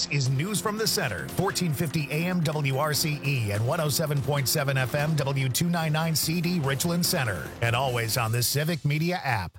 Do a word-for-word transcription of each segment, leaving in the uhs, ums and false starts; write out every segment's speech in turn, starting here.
This is News from the Center, fourteen fifty A M W R C E and one oh seven point seven F M W two ninety-nine C D Richland Center. And always on the Civic Media app.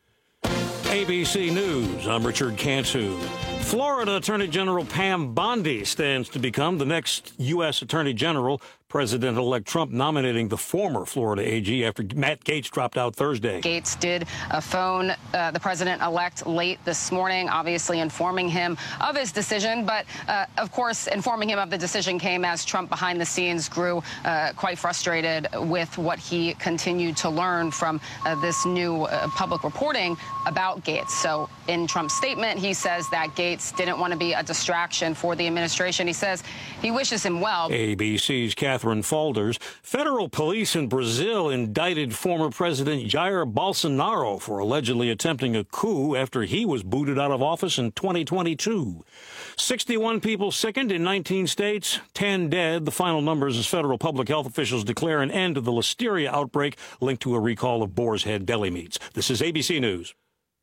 A B C News, I'm Richard Cantu. Florida Attorney General Pam Bondi stands to become the next U S Attorney General. President-elect Trump nominating the former Florida A G after Matt Gaetz dropped out Thursday. Gaetz did uh, phone uh, the president-elect late this morning, obviously informing him of his decision. But, uh, of course, informing him of the decision came as Trump behind the scenes grew uh, quite frustrated with what he continued to learn from uh, this new uh, public reporting about Gaetz. So in Trump's statement, he says that Gaetz didn't want to be a distraction for the administration. He says he wishes him well. A B C's Catherine Faulders. Federal police in Brazil indicted former President Jair Bolsonaro for allegedly attempting a coup after he was booted out of office in twenty twenty-two. sixty-one people sickened in nineteen states, ten dead. The final numbers as federal public health officials declare an end to the listeria outbreak linked to a recall of boar's head deli meats. This is A B C News.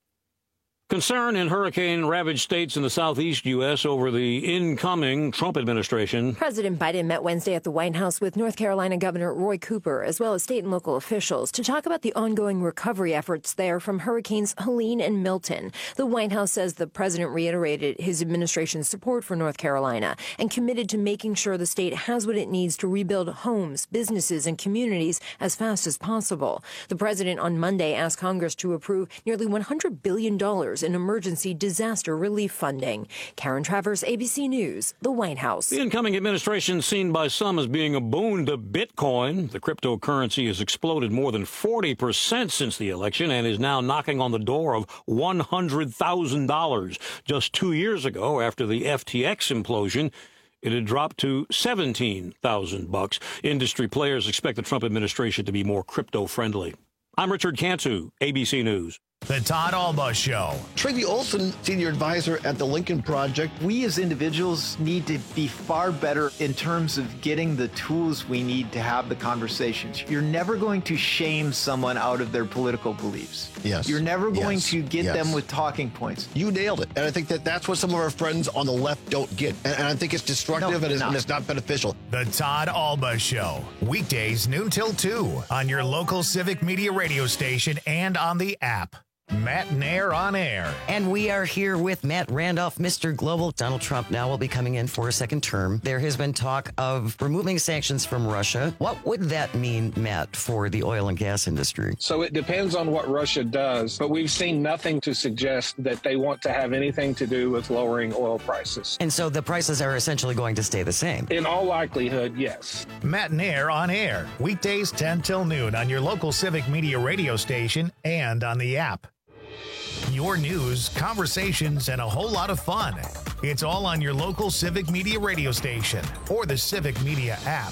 Concern in hurricane-ravaged states in the southeast U S over the incoming Trump administration. President Biden met Wednesday at the White House with North Carolina Governor Roy Cooper, as well as state and local officials, to talk about the ongoing recovery efforts there from Hurricanes Helene and Milton. The White House says the president reiterated his administration's support for North Carolina and committed to making sure the state has what it needs to rebuild homes, businesses, and communities as fast as possible. The president on Monday asked Congress to approve nearly one hundred billion dollars in emergency disaster relief funding. Karen Travers, A B C News, the White House. The incoming administration, seen by some as being a boon to Bitcoin. The cryptocurrency has exploded more than forty percent since the election and is now knocking on the door of one hundred thousand dollars. Just two years ago, after the F T X implosion, it had dropped to seventeen thousand bucks. Industry players expect the Trump administration to be more crypto-friendly. I'm Richard Cantu, A B C News. The Todd Alba Show. Tracy Olson, senior advisor at the Lincoln Project. We as individuals need to be far better in terms of getting the tools we need to have the conversations. You're never going to shame someone out of their political beliefs. Yes. You're never going yes. to get yes. them with talking points. You nailed it. And I think that that's what some of our friends on the left don't get. And, and I think it's destructive no, and, it's, and it's not beneficial. The Todd Alba Show. Weekdays noon till two on your local Civic Media radio station and on the app. Matt Nair on air. And we are here with Matt Randolph, Mister Global. Donald Trump now will be coming in for a second term. There has been talk of removing sanctions from Russia. What would that mean, Matt, for the oil and gas industry? So it depends on what Russia does, but we've seen nothing to suggest that they want to have anything to do with lowering oil prices. And so the prices are essentially going to stay the same? In all likelihood, yes. Matt Nair on air. Weekdays ten till noon on your local Civic Media radio station and on the app. Your news, conversations, and a whole lot of fun. It's all on your local Civic Media radio station or the Civic Media app.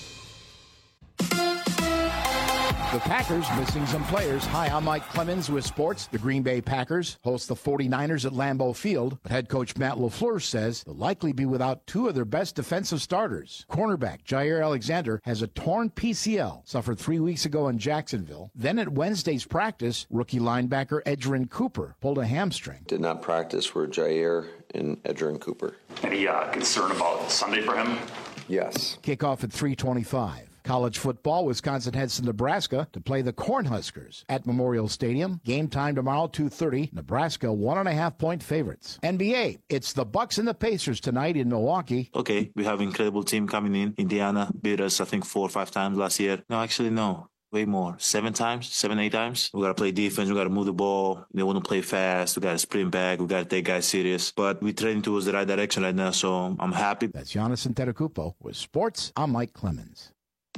The Packers missing some players. Hi, I'm Mike Clemens with sports. The Green Bay Packers host the forty-niners at Lambeau Field, but head coach Matt LaFleur says they'll likely be without two of their best defensive starters. Cornerback Jair Alexander has a torn P C L, suffered three weeks ago in Jacksonville. Then at Wednesday's practice, rookie linebacker Edgerrin Cooper pulled a hamstring. Did not practice for Jair and Edgerrin Cooper. Any uh, concern about Sunday for him? Yes. Kickoff at three twenty-five. College football, Wisconsin heads to Nebraska to play the Cornhuskers at Memorial Stadium. Game time tomorrow, two thirty. Nebraska, one and a half point favorites. N B A, it's the Bucks and the Pacers tonight in Milwaukee. Okay, we have an incredible team coming in. Indiana beat us, I think, four or five times last year. No, actually, no. Way more. Seven times, seven, eight times. We got to play defense. We got to move the ball. They want to play fast. We got to sprint back. We got to take guys serious. But we're trending towards the right direction right now, so I'm happy. That's Giannis Antetokounmpo. With sports, I'm Mike Clemens.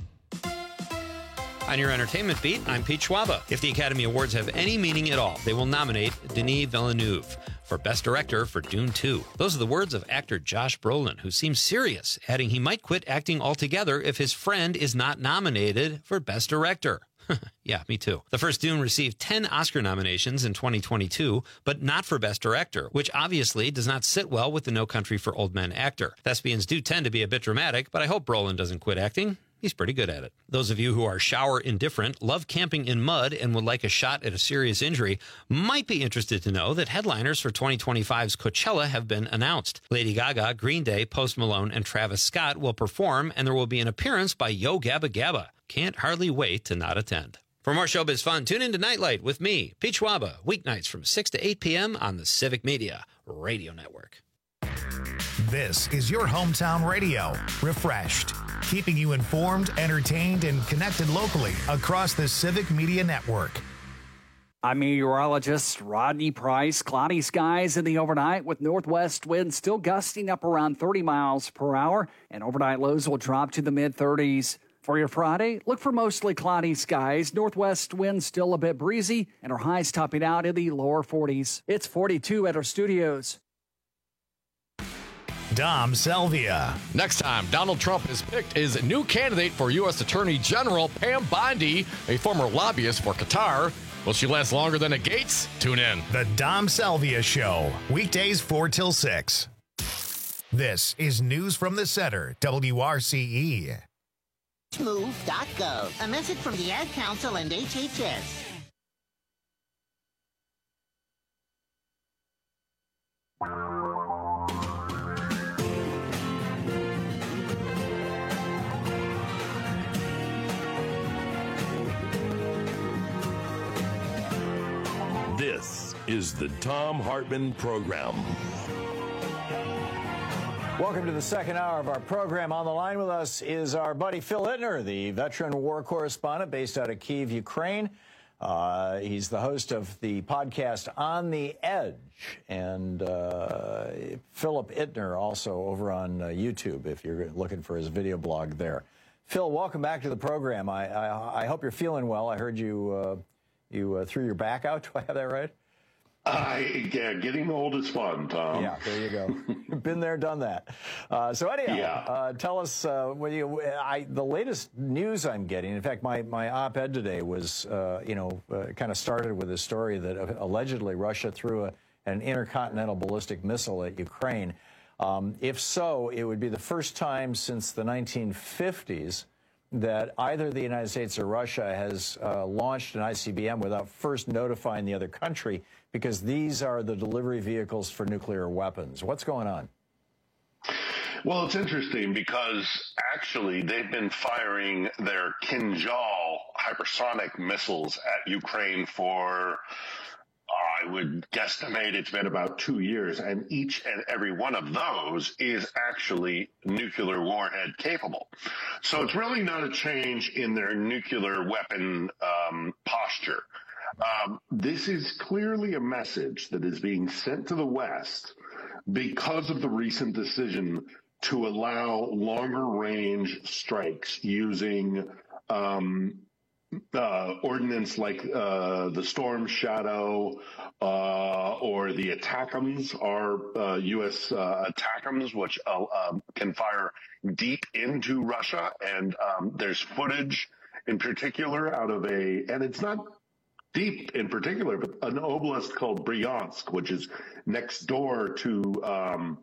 On your entertainment beat, I'm Pete Schwaba. If the Academy Awards have any meaning at all, they will nominate Denis Villeneuve for Best Director for Dune two. Those are the words of actor Josh Brolin, who seems serious, adding he might quit acting altogether if his friend is not nominated for Best Director. Yeah, me too. The first Dune received ten Oscar nominations in twenty twenty-two, but not for Best Director, which obviously does not sit well with the No Country for Old Men actor. Thespians do tend to be a bit dramatic, but I hope Brolin doesn't quit acting. He's pretty good at it. Those of you who are shower indifferent, love camping in mud, and would like a shot at a serious injury might be interested to know that headliners for twenty twenty-five's Coachella have been announced. Lady Gaga, Green Day, Post Malone, and Travis Scott will perform, and there will be an appearance by Yo Gabba Gabba. Can't hardly wait to not attend. For more showbiz fun, tune in to Nightlight with me, Pete Schwaba, weeknights from six to eight p.m. on the Civic Media Radio Network. This is your hometown radio, refreshed, keeping you informed, entertained, and connected locally across the Civic Media Network. I'm meteorologist Rodney Price. Cloudy skies in the overnight with northwest winds still gusting up around thirty miles per hour, and overnight lows will drop to the mid-thirties. For your Friday, look for mostly cloudy skies, northwest winds still a bit breezy, and our highs topping out in the lower forties. It's forty-two at our studios. Dom Selvia. Next time Donald Trump is picked as new candidate for U S Attorney General Pam Bondi, a former lobbyist for Qatar. Will she last longer than a Gates? Tune in. The Dom Selvia Show, weekdays four till six. This is News from the Center, W R C E. Move dot gov. A message from the Ad Council and H H S. This is the Thom Hartmann Program. Welcome to the second hour of our program. On the line with us is our buddy Phil Ittner, the veteran war correspondent based out of Kyiv, Ukraine. Uh, he's the host of the podcast On the Edge. And uh, Philip Ittner also over on uh, YouTube, if you're looking for his video blog there. Phil, welcome back to the program. I, I, I hope you're feeling well. I heard you, uh, you uh, threw your back out. Do I have that right? I, yeah, getting old is fun, Tom. Yeah, there you go. Been there, done that. Uh, so anyhow, yeah. uh, tell us uh, what you, I, the latest news I'm getting. In fact, my, my op-ed today was, uh, you know, uh, kind of started with a story that uh, allegedly Russia threw a, an intercontinental ballistic missile at Ukraine. Um, if so, it would be the first time since the nineteen fifties that either the United States or Russia has uh, launched an I C B M without first notifying the other country, because these are the delivery vehicles for nuclear weapons. What's going on? Well, it's interesting because actually they've been firing their Kinjal hypersonic missiles at Ukraine for, I would guesstimate it's been about two years, and each and every one of those is actually nuclear warhead capable. So it's really not a change in their nuclear weapon um, posture. Um, this is clearly a message that is being sent to the West because of the recent decision to allow longer range strikes using um, uh, ordnance like uh, the Storm Shadow uh, or the ATACMS, our uh, U S uh, ATACMS, which uh, um, can fire deep into Russia. And um, there's footage in particular out of a, and it's not deep in particular, but an oblast called Bryansk, which is next door to um,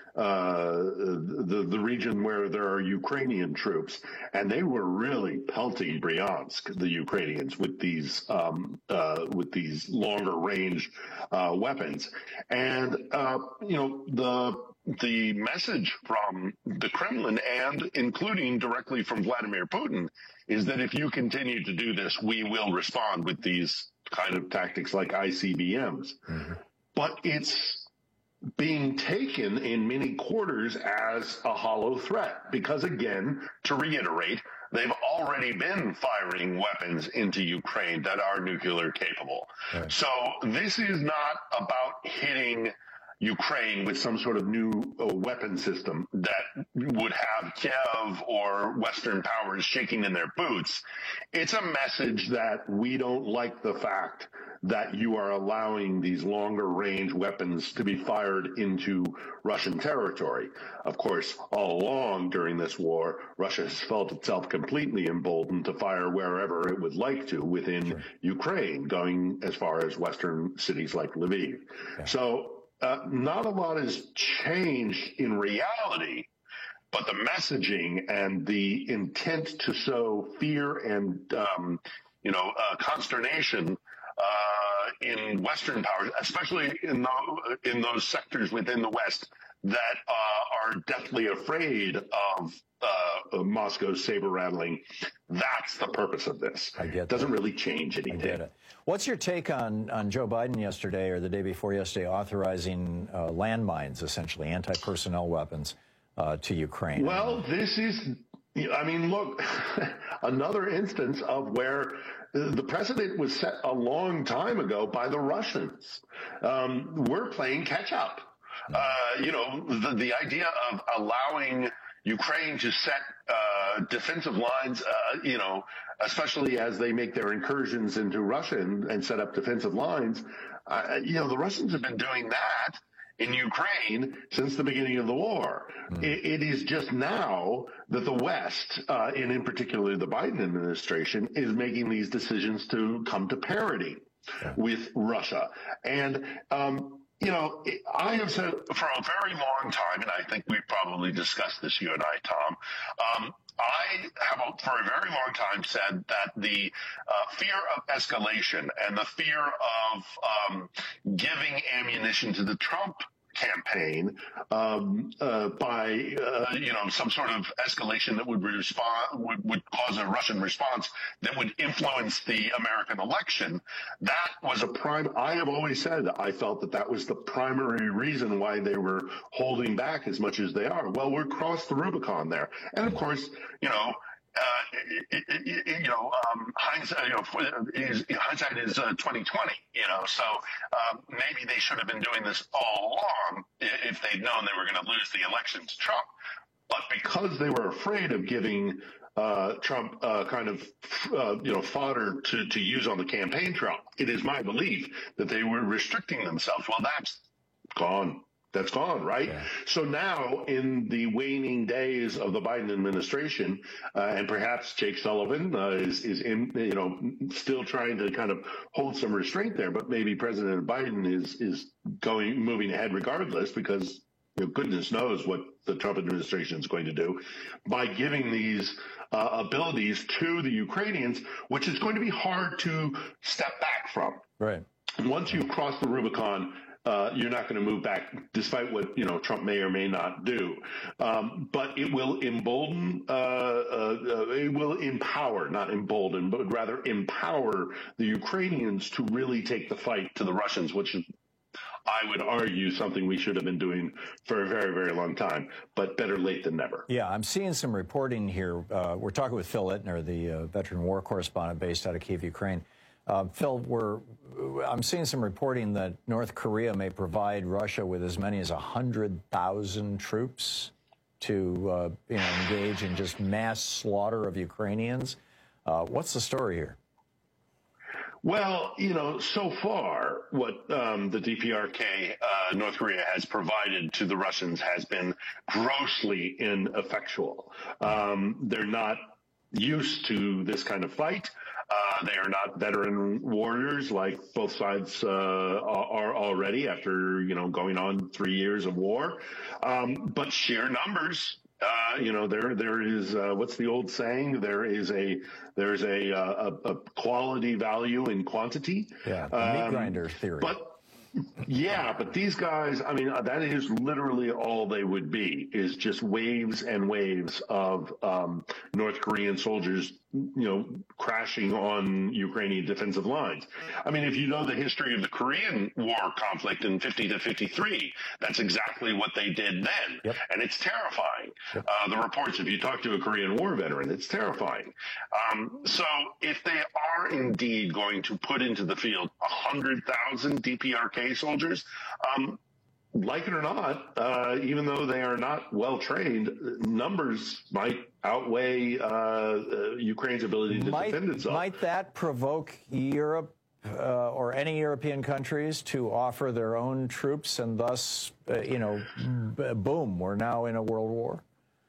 uh, the the region where there are Ukrainian troops, and they were really pelting Bryansk, the Ukrainians, with these um, uh, with these longer range uh, weapons, and uh, you know the. The message from the Kremlin, and including directly from Vladimir Putin, is that if you continue to do this, we will respond with these kind of tactics like I C B Ms. Mm-hmm. But it's being taken in many quarters as a hollow threat because, again, to reiterate, they've already been firing weapons into Ukraine that are nuclear capable. Right. So this is not about hitting Ukraine with some sort of new uh, weapon system that would have Kiev or Western powers shaking in their boots. It's a message that we don't like the fact that you are allowing these longer range weapons to be fired into Russian territory. Of course, all along during this war, Russia has felt itself completely emboldened to fire wherever it would like to within sure. Ukraine, going as far as Western cities like Lviv. Yeah. So, Uh, not a lot has changed in reality, but the messaging and the intent to sow fear and, um, you know, uh, consternation uh, in Western powers, especially in, the, in those sectors within the West that uh, are deathly afraid of uh, Moscow's saber rattling. That's the purpose of this. I get it doesn't really change anything. I get it. What's your take on, on Joe Biden yesterday or the day before yesterday authorizing uh, landmines, essentially anti-personnel weapons, uh, to Ukraine? Well, this is, I mean, look, another instance of where the precedent was set a long time ago by the Russians. Um, we're playing catch up. Uh, you know, the, the idea of allowing Ukraine to set uh, defensive lines, uh, you know, especially as they make their incursions into Russia and, and set up defensive lines, uh, you know, the Russians have been doing that in Ukraine since the beginning of the war. Mm. It, it is just now that the West, uh, and in particular the Biden administration, is making these decisions to come to parity yeah. with Russia. And, um, you know, I have said for a very long time, and I think we've probably discussed this, you and I, Tom, um, I have for a very long time said that the uh, fear of escalation and the fear of um, giving ammunition to the Trump campaign um, uh, by, uh, you know, some sort of escalation that would respond, would, would cause a Russian response that would influence the American election. That was a prime, I have always said I felt that that was the primary reason why they were holding back as much as they are. Well, we're across the Rubicon there. And of course, you know, Uh, it, it, it, you know, um, hindsight, you know, is, hindsight is uh, twenty twenty. You know, so um, maybe they should have been doing this all along if they'd known they were going to lose the election to Trump. But because they were afraid of giving uh, Trump uh, kind of, uh, you know, fodder to, to use on the campaign trail, it is my belief that they were restricting themselves. Well, that's gone. That's gone, right? Yeah. So now, in the waning days of the Biden administration, uh, and perhaps Jake Sullivan uh, is, is in, you know, still trying to kind of hold some restraint there, but maybe President Biden is is going moving ahead regardless, because you know, goodness knows what the Trump administration is going to do by giving these uh, abilities to the Ukrainians, which is going to be hard to step back from. Right. Once you cross the Rubicon, Uh, you're not going to move back, despite what, you know, Trump may or may not do. Um, but it will embolden, uh, uh, uh, it will empower, not embolden, but rather empower the Ukrainians to really take the fight to the Russians, which is, I would argue, something we should have been doing for a very, very long time, but better late than never. Yeah, I'm seeing some reporting here. Uh, we're talking with Phil Ittner, the uh, veteran war correspondent based out of Kyiv, Ukraine. Uh, Phil, we're, I'm seeing some reporting that North Korea may provide Russia with as many as one hundred thousand troops to uh, you know, engage in just mass slaughter of Ukrainians. Uh, what's the story here? Well, you know, so far, what um, the D P R K, uh, North Korea, has provided to the Russians has been grossly ineffectual. Um, they're not used to this kind of fight. Uh, they are not veteran warriors like both sides uh, are already after, you know, going on three years of war. Um, but sheer numbers, uh, you know, there there is uh, what's the old saying? There is a there's a a, a quality value in quantity. Yeah, the meat um, grinder theory. But yeah, but these guys, I mean, that is literally all they would be, is just waves and waves of um, North Korean soldiers, you know, crashing on Ukrainian defensive lines. I mean, if you know the history of the Korean War conflict in fifty to fifty-three, that's exactly what they did then. Yep. And it's terrifying. Yep. Uh, the reports, if you talk to a Korean War veteran, it's terrifying. Um, so if they are indeed going to put into the field one hundred thousand D P R K soldiers, um, like it or not, uh, even though they are not well trained, numbers might outweigh uh, uh, Ukraine's ability to might, defend itself. Might that provoke Europe uh, or any European countries to offer their own troops, and thus, uh, you know, b- boom, we're now in a world war?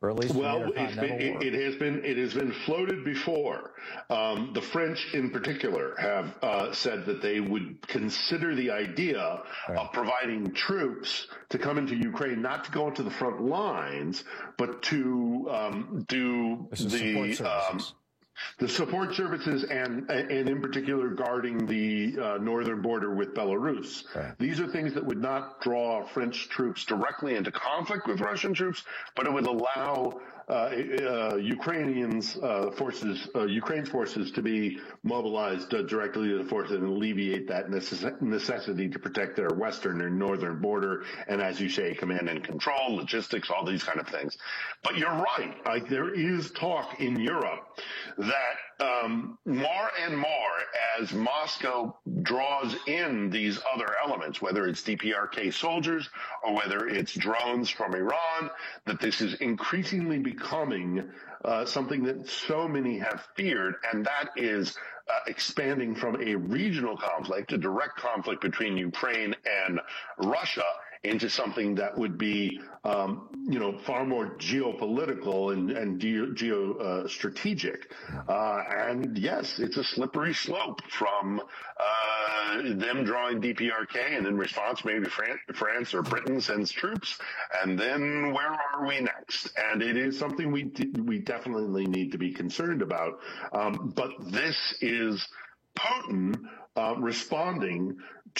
or at least well, from the it's been, Intercontinental it, it has been it has been floated before. Um, the French, in particular, have uh, said that they would consider the idea right. of providing troops to come into Ukraine, not to go into the front lines, but to um, do the. Um, The support services and, and in particular, guarding the uh, northern border with Belarus. Right. These are things that would not draw French troops directly into conflict with Russian troops, but it would allow uh, uh, Ukrainians uh, forces, uh, Ukraine's forces to be mobilized uh, directly to the force and alleviate that necess- necessity to protect their western and northern border. And as you say, command and control, logistics, all these kind of things. But you're right. Like, there is talk in Europe that um, more and more as Moscow draws in these other elements, whether it's D P R K soldiers or whether it's drones from Iran, that this is increasingly becoming uh, something that so many have feared, and that is uh, expanding from a regional conflict, a direct conflict between Ukraine and Russia, into something that would be, um, you know, far more geopolitical and, and geo uh, strategic. Uh, and yes, it's a slippery slope from uh, them drawing D P R K, and in response, maybe Fran- France or Britain sends troops, and then where are we next? And it is something we d- we definitely need to be concerned about. Um, but this is Putin uh, responding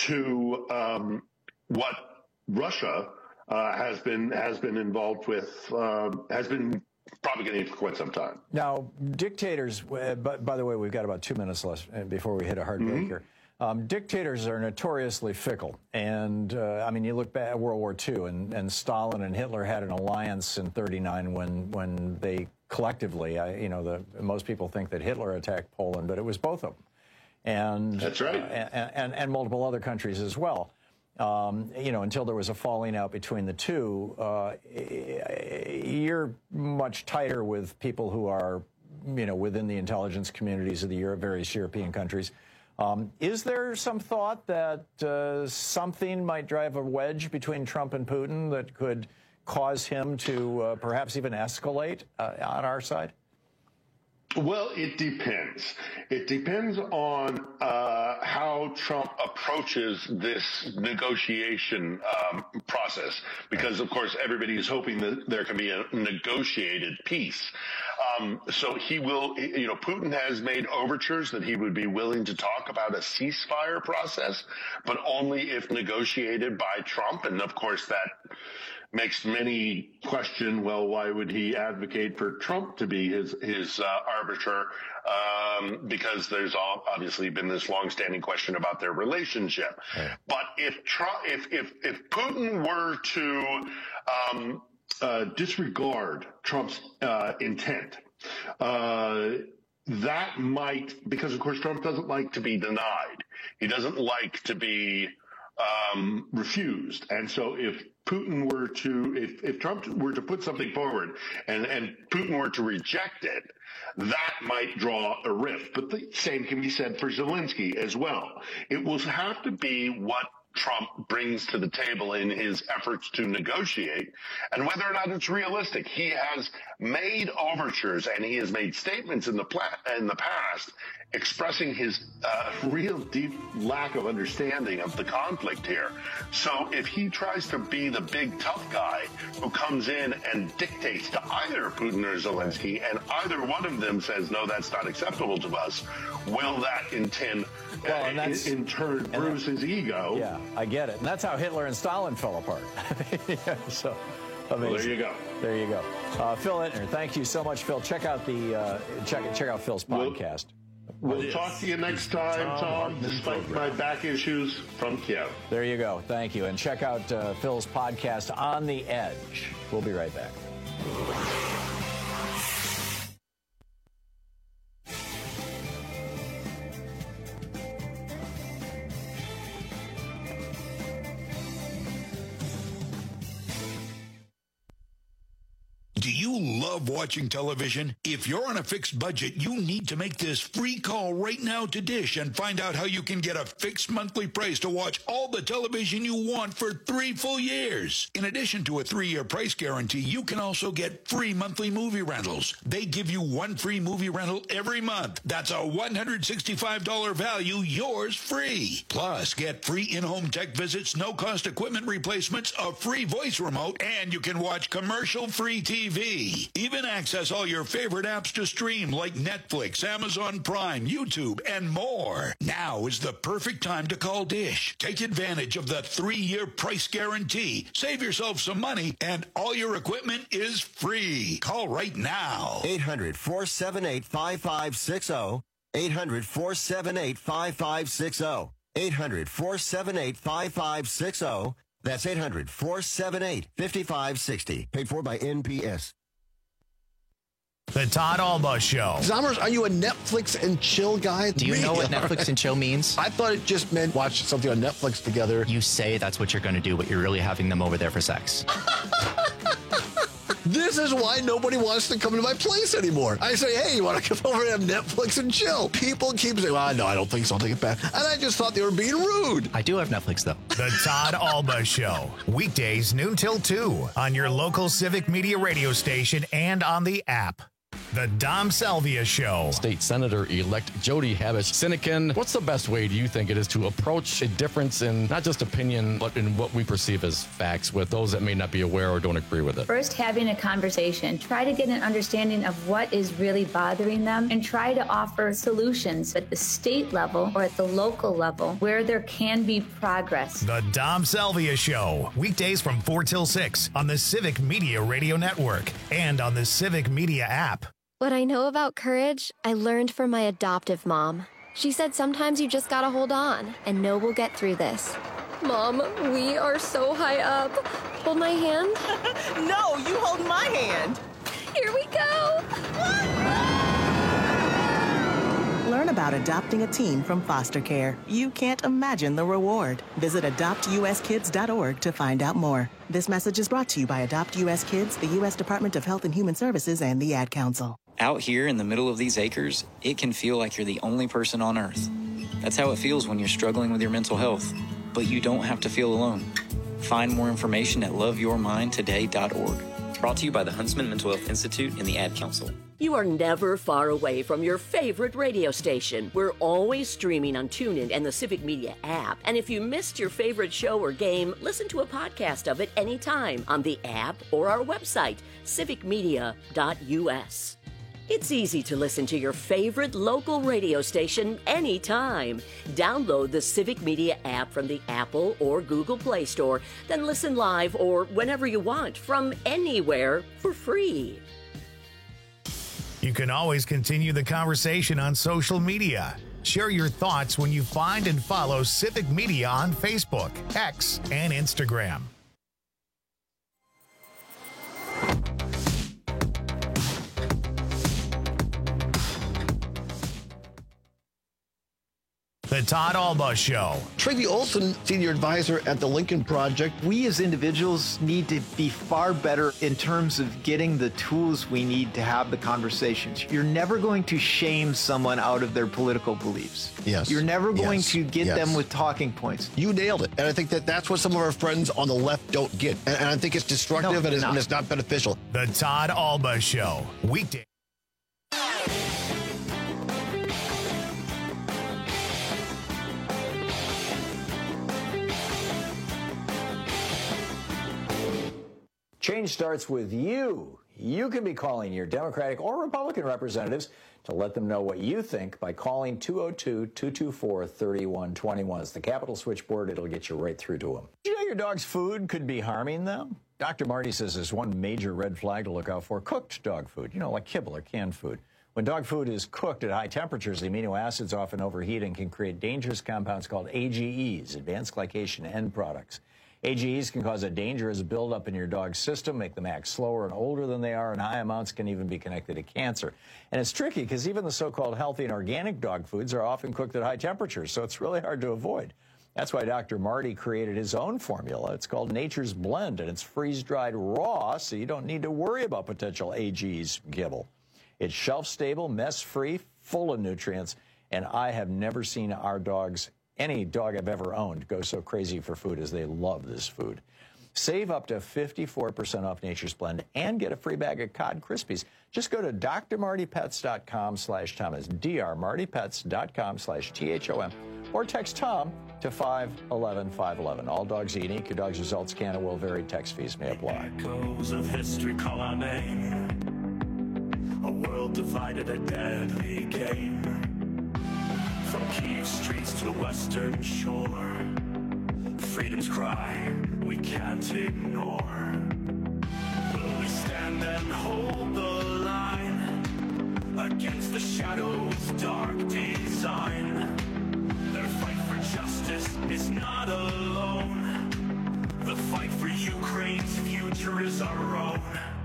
to um, what Russia uh, has been has been involved with, uh, has been propagating for quite some time. Now, dictators, uh, but by the way, we've got about two minutes left before we hit a hard break mm-hmm. here. Um, dictators are notoriously fickle. And, uh, I mean, you look back at World War Two, and, and Stalin and Hitler had an alliance in thirty-nine when, when they collectively, I, you know, the, most people think that Hitler attacked Poland, but it was both of them. And, That's right. Uh, and, and, and multiple other countries as well. Um, you know, until there was a falling out between the two, uh, you're much tighter with people who are, you know, within the intelligence communities of the Euro- various European countries. Um, is there some thought that uh, something might drive a wedge between Trump and Putin that could cause him to uh, perhaps even escalate uh, on our side? Well, it depends. It depends on uh, how Trump approaches this negotiation um, process, because, of course, everybody is hoping that there can be a negotiated peace. Um, so he will, you know, Putin has made overtures that he would be willing to talk about a ceasefire process, but only if negotiated by Trump. And, of course, that makes many question, well, why would he advocate for Trump to be his his uh, arbiter? Um, because there's all, obviously been this longstanding question about their relationship. Right. But if Trump, if if if Putin were to um, uh, disregard Trump's uh, intent, uh, that might, because of course Trump doesn't like to be denied. He doesn't like to be um, refused, and so if Putin were to, if, if Trump were to put something forward and, and Putin were to reject it, that might draw a rift. But the same can be said for Zelensky as well. It will have to be what Trump brings to the table in his efforts to negotiate, and whether or not it's realistic. He has made overtures and he has made statements in the pla- in the past expressing his uh, real deep lack of understanding of the conflict here. So if he tries to be the big tough guy who comes in and dictates to either Putin or Zelensky, and either one of them says, no, that's not acceptable to us, will that intend, well, and uh, that's, in, in turn bruise his ego? Yeah, I get it. And that's how Hitler and Stalin fell apart. yeah, so amazing. Well, there you go. There you go. Uh, Phil Ittner, thank you so much, Phil. Check out the uh, check check out Phil's podcast. We'll, we'll talk to you next time, Tom, despite my back issues from Kiev. There you go. Thank you. And check out uh, Phil's podcast, On the Edge. We'll be right back. Do you love watching television? If you're on a fixed budget, you need to make this free call right now to Dish and find out how you can get a fixed monthly price to watch all the television you want for three full years. In addition to a three-year price guarantee, you can also get free monthly movie rentals. They give you one free movie rental every month. That's a one hundred sixty-five dollars value, yours free. Plus, get free in-home tech visits, no-cost equipment replacements, a free voice remote, and you can watch commercial-free T V. Even access all your favorite apps to stream like Netflix, Amazon Prime, YouTube, and more. Now is the perfect time to call Dish. Take advantage of the three-year price guarantee. Save yourself some money, and all your equipment is free. Call right now. eight hundred, four seven eight, five five six zero. eight hundred, four seven eight, five five six zero. eight hundred, four seven eight, five five six zero. That's eight hundred, four seven eight, five five six zero. Paid for by N P S. The Todd Alba Show. Zommers, are you a Netflix and chill guy? Do you know what Netflix and chill means? I thought it just meant watch something on Netflix together. You say that's what you're going to do, but you're really having them over there for sex. This is why nobody wants to come to my place anymore. I say, hey, you want to come over and have Netflix and chill? People keep saying, well, no, I don't think so. I'll take it back. And I just thought they were being rude. I do have Netflix, though. The Todd Alba Show. Weekdays, noon till two on your local Civic Media radio station and on the app. The Dom Salvia Show. State Senator-elect Jody Habush-Sinykin, what's the best way, do you think, it is to approach a difference in not just opinion, but in what we perceive as facts with those that may not be aware or don't agree with it? First, having a conversation. Try to get an understanding of what is really bothering them and try to offer solutions at the state level or at the local level where there can be progress. The Dom Salvia Show. Weekdays from four till six on the Civic Media Radio Network and on the Civic Media app. What I know about courage, I learned from my adoptive mom. She said sometimes you just gotta hold on and know we'll get through this. Mom, we are so high up. Hold my hand. No, you hold my hand. Here we go. Learn about adopting a teen from foster care. You can't imagine the reward. Visit adopt U S kids dot org to find out more. This message is brought to you by Adopt U S Kids, the U S Department of Health and Human Services, and the Ad Council. Out here in the middle of these acres, it can feel like you're the only person on Earth. That's how it feels when you're struggling with your mental health. But you don't have to feel alone. Find more information at love your mind today dot org. Brought to you by the Huntsman Mental Health Institute and the Ad Council. You are never far away from your favorite radio station. We're always streaming on TuneIn and the Civic Media app. And if you missed your favorite show or game, listen to a podcast of it anytime on the app or our website, civic media dot U S. It's easy to listen to your favorite local radio station anytime. Download the Civic Media app from the Apple or Google Play Store, then listen live or whenever you want from anywhere for free. You can always continue the conversation on social media. Share your thoughts when you find and follow Civic Media on Facebook, X, and Instagram. The Todd Alba Show. Tracy Olson, senior advisor at the Lincoln Project. We as individuals need to be far better in terms of getting the tools we need to have the conversations. You're never going to shame someone out of their political beliefs. Yes. You're never going Yes. to get Yes. them with talking points. You nailed it. And I think that that's what some of our friends on the left don't get. And, and I think it's destructive No, and, it's, not. and it's not beneficial. The Todd Alba Show. Weekday. Change starts with you. You can be calling your Democratic or Republican representatives to let them know what you think by calling two oh two, two two four, three one two one. It's the Capitol switchboard. It'll get you right through to them. Did you know your dog's food could be harming them? Doctor Marty says there's one major red flag to look out for: cooked dog food, you know, like kibble or canned food. When dog food is cooked at high temperatures, the amino acids often overheat and can create dangerous compounds called A G Es, advanced glycation end products. A G Es can cause a dangerous buildup in your dog's system, make them act slower and older than they are, and high amounts can even be connected to cancer. And it's tricky because even the so-called healthy and organic dog foods are often cooked at high temperatures, so it's really hard to avoid. That's why Doctor Marty created his own formula. It's called Nature's Blend, and it's freeze-dried raw, so you don't need to worry about potential A Gs kibble. It's shelf-stable, mess-free, full of nutrients, and I have never seen our dogs, any dog I've ever owned, go so crazy for food as they love this food. Save up to fifty-four percent off Nature's Blend and get a free bag of Cod Krispies. Just go to d r marty pets dot com slash Tom. It's d r marty pets dot com slash T H O M. Or text Tom to five eleven five eleven. All dogs are unique. Your dog's results can and will vary. Text fees may apply. Echoes of history call our name. A world divided, a deadly game. From Kiev streets to the western shore. Freedom's cry we can't ignore. Will we stand and hold the line against the shadows' dark design? Their fight for justice is not alone. The fight for Ukraine's future is our own.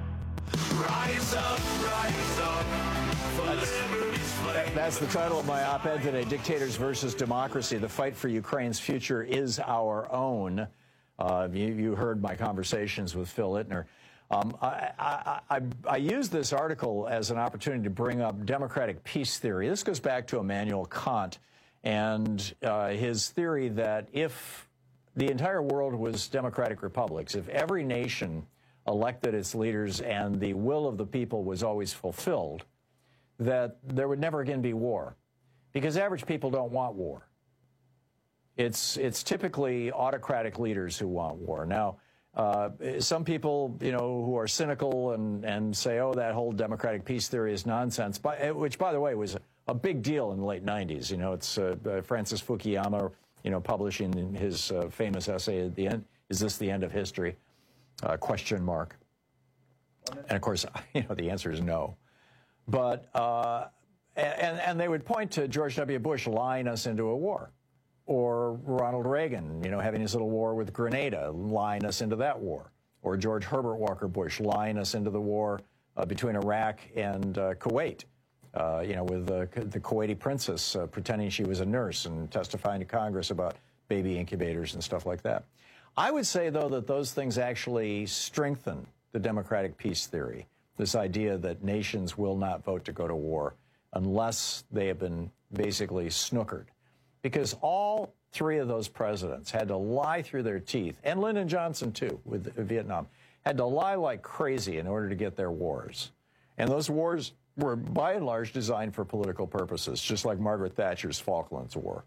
Rise up, rise up. For liberty's flame. That's the title of my op-ed today, Dictators versus Democracy. The fight for Ukraine's future is our own. Uh, you, you heard my conversations with Phil Ittner. Um, I, I, I, I use this article as an opportunity to bring up democratic peace theory. This goes back to Immanuel Kant and uh, his theory that if the entire world was democratic republics, if every nation elected its leaders and the will of the people was always fulfilled, that there would never again be war. Because average people don't want war. It's, it's typically autocratic leaders who want war. Now, uh, some people, you know, who are cynical and, and say, oh, that whole democratic peace theory is nonsense, by, which, by the way, was a big deal in the late nineties. You know, it's uh, uh, Francis Fukuyama, you know, publishing his uh, famous essay at the end, is this the end of history? Uh, question mark. And, of course, you know, the answer is no. But, uh, and, and they would point to George W. Bush lying us into a war. Or Ronald Reagan, you know, having his little war with Grenada, lying us into that war. Or George Herbert Walker Bush lying us into the war uh, between Iraq and uh, Kuwait, uh, you know, with uh, the Kuwaiti princess uh, pretending she was a nurse and testifying to Congress about baby incubators and stuff like that. I would say, though, that those things actually strengthen the democratic peace theory, this idea that nations will not vote to go to war unless they have been basically snookered. Because all three of those presidents had to lie through their teeth, and Lyndon Johnson, too, with Vietnam, had to lie like crazy in order to get their wars. And those wars were, by and large, designed for political purposes, just like Margaret Thatcher's Falklands War.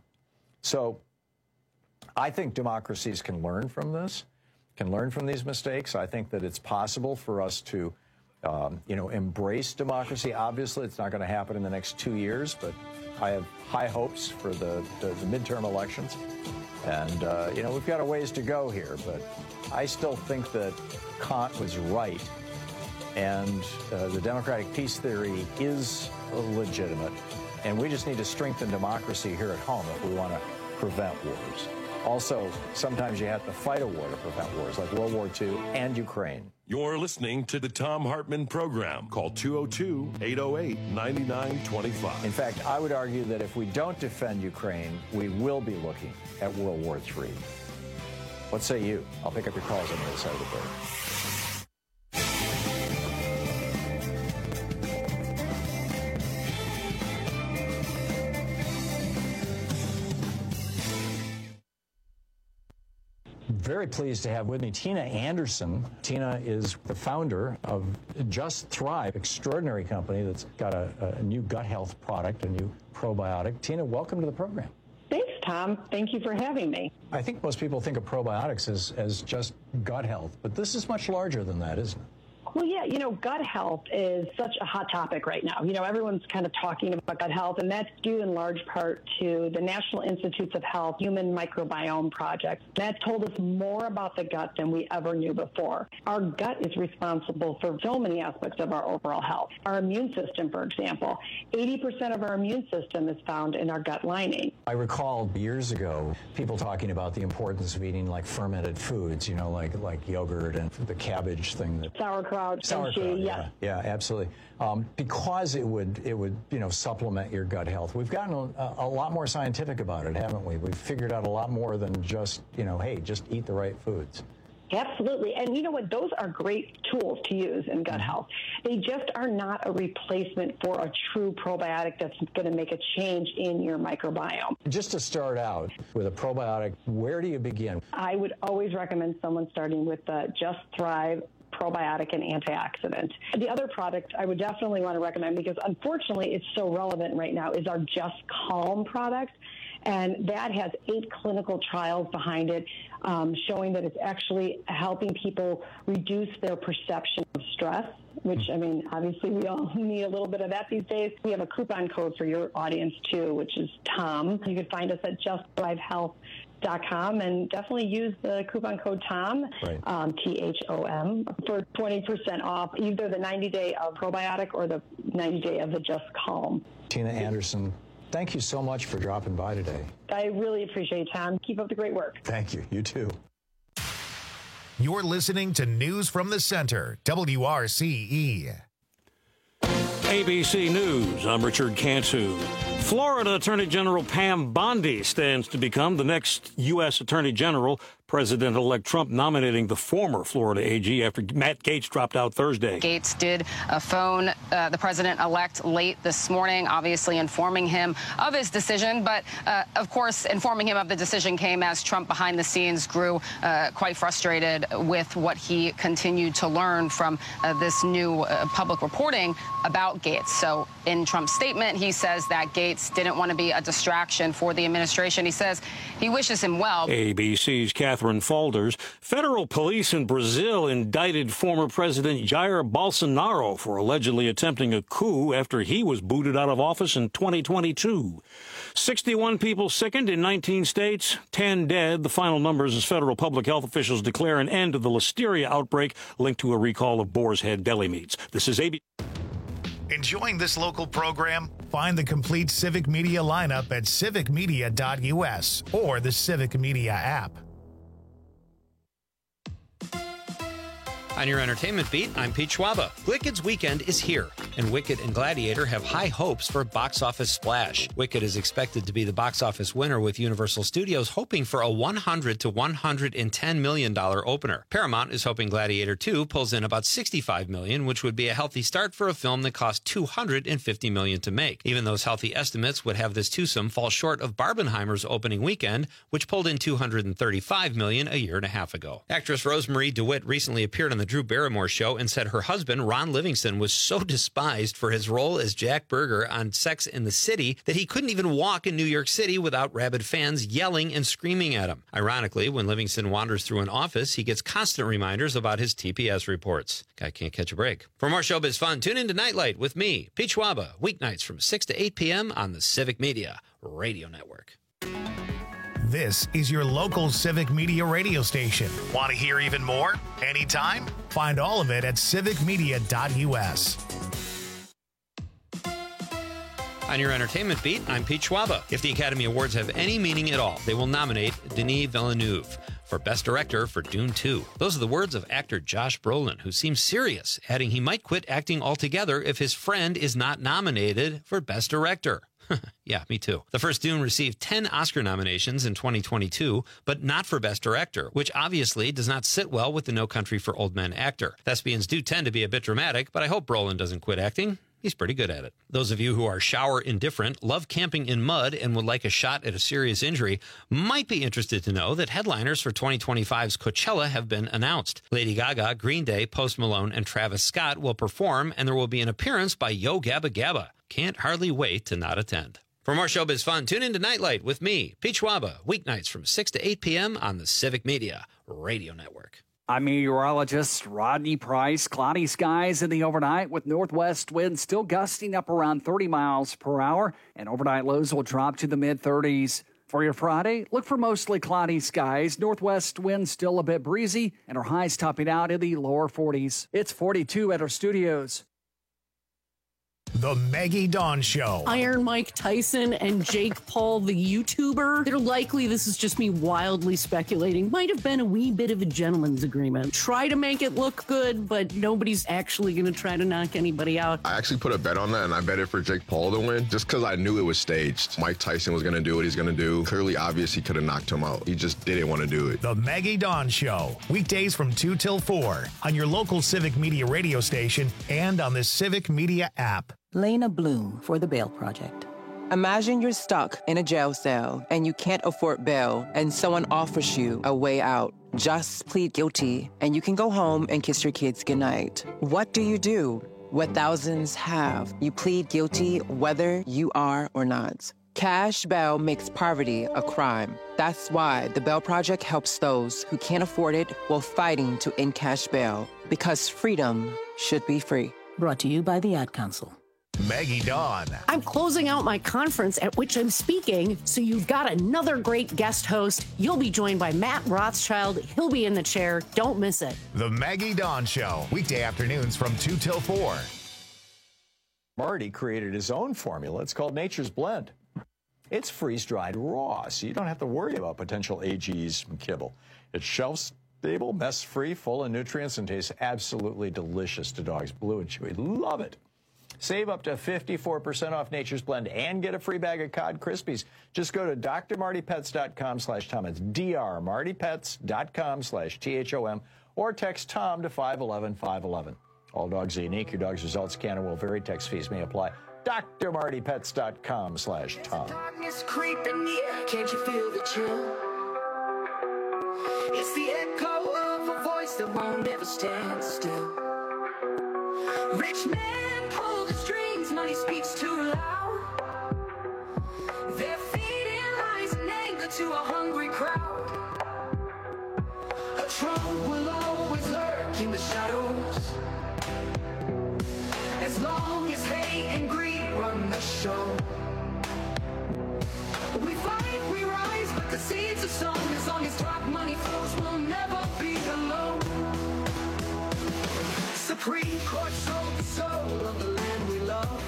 So I think democracies can learn from this, can learn from these mistakes. I think that it's possible for us to, um, you know, embrace democracy. Obviously, it's not going to happen in the next two years, but I have high hopes for the, the, the midterm elections. And, uh, you know, we've got a ways to go here, but I still think that Kant was right. And uh, the democratic peace theory is legitimate. And we just need to strengthen democracy here at home if we want to prevent wars. Also, sometimes you have to fight a war to prevent wars, like World War Two and Ukraine. You're listening to the Tom Hartman Program. Call two oh two, eight oh eight, nine nine two five. In fact, I would argue that if we don't defend Ukraine, we will be looking at World War Three. What say you? I'll pick up your calls on the other side of the break. Very pleased to have with me Tina Anderson. Tina is the founder of Just Thrive, extraordinary company that's got a, a new gut health product, a new probiotic. Tina, welcome to the program. Thanks, Tom. Thank you for having me. I think most people think of probiotics as, as just gut health, but this is much larger than that, isn't it? Well, yeah, you know, gut health is such a hot topic right now. You know, everyone's kind of talking about gut health, and that's due in large part to the National Institutes of Health Human Microbiome Project. That told us more about the gut than we ever knew before. Our gut is responsible for so many aspects of our overall health. Our immune system, for example, eighty percent of our immune system is found in our gut lining. I recall years ago people talking about the importance of eating like fermented foods, you know, like, like yogurt and the cabbage thing. That sauerkraut. sauerkraut, Sauerkraut, kimchi, yeah, yeah, absolutely. Um, because it would, it would, you know, supplement your gut health. We've gotten a, a lot more scientific about it, haven't we? We've figured out a lot more than just, you know, hey, just eat the right foods. Absolutely. And you know what? Those are great tools to use in gut health. They just are not a replacement for a true probiotic that's going to make a change in your microbiome. Just to start out with a probiotic, where do you begin? I would always recommend someone starting with the Just Thrive probiotic and antioxidant. The other product I would definitely want to recommend, because unfortunately it's so relevant right now, is our Just Calm product. And that has eight clinical trials behind it, um, showing that it's actually helping people reduce their perception of stress, which, I mean, obviously we all need a little bit of that these days. We have a coupon code for your audience, too, which is Tom. You can find us at just thrive health dot com and definitely use the coupon code Tom, right. um, T H O M, for twenty percent off either the ninety day of probiotic or the ninety day of the Just Calm. Tina Anderson, thank you so much for dropping by today. I really appreciate it, Tom. Keep up the great work. Thank you. You too. You're listening to News from the Center, W R C E. A B C News, I'm Richard Cantu. Florida Attorney General Pam Bondi stands to become the next U S Attorney General. President-elect Trump nominating the former Florida A G after Matt Gaetz dropped out Thursday. Gaetz did uh, phone uh, the president-elect late this morning, obviously informing him of his decision. But, uh, of course, informing him of the decision came as Trump behind the scenes grew uh, quite frustrated with what he continued to learn from uh, this new uh, public reporting about Gaetz. So in Trump's statement, he says that Gaetz didn't want to be a distraction for the administration. He says he wishes him well. A B C's Catherine Faulders. Federal police in Brazil indicted former President Jair Bolsonaro for allegedly attempting a coup after he was booted out of office in twenty twenty-two. sixty-one people sickened in nineteen states, ten dead. The final numbers as federal public health officials declare an end to the listeria outbreak linked to a recall of Boar's Head deli meats. This is A B C. Enjoying this local program? Find the complete Civic Media lineup at civic media dot U S or the Civic Media app. On your entertainment beat, I'm Pete Schwaba. Wicked's weekend is here, and Wicked and Gladiator have high hopes for a box office splash. Wicked is expected to be the box office winner, with Universal Studios hoping for a one hundred to one hundred ten million dollars opener. Paramount is hoping Gladiator two pulls in about sixty-five million dollars, which would be a healthy start for a film that cost two hundred fifty million dollars to make. Even those healthy estimates would have this twosome fall short of Barbenheimer's opening weekend, which pulled in two hundred thirty-five million dollars a year and a half ago. Actress Rosemary DeWitt recently appeared on the Drew Barrymore Show and said her husband, Ron Livingston, was so despised for his role as Jack Berger on Sex and the City that he couldn't even walk in New York City without rabid fans yelling and screaming at him. Ironically, when Livingston wanders through an office, he gets constant reminders about his T P S reports. Guy can't catch a break. For more showbiz fun, tune in to Nightlight with me, Pete Schwaba, weeknights from six to eight p.m. on the Civic Media Radio Network. This is your local Civic Media radio station. Want to hear even more? Anytime? Find all of it at civic media dot U S. On your entertainment beat, I'm Pete Schwaba. If the Academy Awards have any meaning at all, they will nominate Denis Villeneuve for Best Director for Dune two. Those are the words of actor Josh Brolin, who seems serious, adding he might quit acting altogether if his friend is not nominated for Best Director. Yeah, me too. The first Dune received ten Oscar nominations in twenty twenty-two, but not for Best Director, which obviously does not sit well with the No Country for Old Men actor. Thespians do tend to be a bit dramatic, but I hope Brolin doesn't quit acting. He's pretty good at it. Those of you who are shower indifferent, love camping in mud, and would like a shot at a serious injury might be interested to know that headliners for twenty twenty-five's Coachella have been announced. Lady Gaga, Green Day, Post Malone, and Travis Scott will perform, and there will be an appearance by Yo Gabba Gabba. Can't hardly wait to not attend. For more showbiz fun, tune in to Nightlight with me, Pete Schwaba, weeknights from six to eight p.m. on the Civic Media Radio Network. I'm meteorologist Rodney Price. Cloudy skies in the overnight with northwest winds still gusting up around thirty miles per hour, and overnight lows will drop to the mid thirties. For your Friday, look for mostly cloudy skies, northwest winds still a bit breezy, and our highs topping out in the lower forties. It's forty-two at our studios. The Maggie Dawn Show. Iron Mike Tyson and Jake Paul, the YouTuber, they're likely, this is just me wildly speculating, might have been a wee bit of a gentleman's agreement. Try to make it look good, but nobody's actually going to try to knock anybody out. I actually put a bet on that, and I bet it for Jake Paul to win, just because I knew it was staged. Mike Tyson was going to do what he's going to do. Clearly obvious he could have knocked him out. He just didn't want to do it. The Maggie Dawn Show. Weekdays from two till four on your local Civic Media radio station and on the Civic Media app. Lena Bloom for the Bail Project. Imagine you're stuck in a jail cell and you can't afford bail and someone offers you a way out. Just plead guilty and you can go home and kiss your kids goodnight. What do you do? What thousands have. You plead guilty whether you are or not. Cash bail makes poverty a crime. That's why the Bail Project helps those who can't afford it while fighting to end cash bail. Because freedom should be free. Brought to you by the Ad Council. Maggie Dawn. I'm closing out my conference at which I'm speaking, so you've got another great guest host. You'll be joined by Matt Rothschild. He'll be in the chair. Don't miss it. The Maggie Dawn Show. Weekday afternoons from two till four. Marty created his own formula. It's called Nature's Blend. It's freeze-dried raw, so you don't have to worry about potential A Gs from kibble. It's shelf-stable, mess-free, full of nutrients, and tastes absolutely delicious to dogs. Blue and Chewy love it. Save up to fifty-four percent off Nature's Blend and get a free bag of Cod Krispies. Just go to d r marty pets dot com slash Tom. It's d r marty pets dot com slash T H O M or text Tom to five one one five one one. All dogs are unique. Your dog's results can and will vary. Text fees may apply. d r marty pets dot com slash Tom. Darkness creeping near. Can't you feel the chill? It's the echo of a voice that won't ever stand still. Rich man pull the strings, money speaks too loud. They're feeding lies and anger to a hungry crowd. A trump will always lurk in the shadows, as long as hate and greed run the show. We fight, we rise, but the seeds are sown. As long as drop money flows, we'll never be alone. Supreme Court sold the soul of the land we love.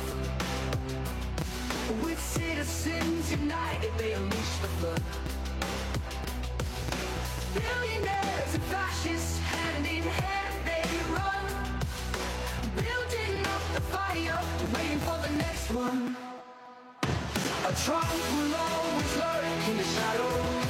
With citizens united, they unleash the flood. Billionaires and fascists, hand in hand, they run. Building up the fire, waiting for the next one. A Trump will always lurk in the shadows,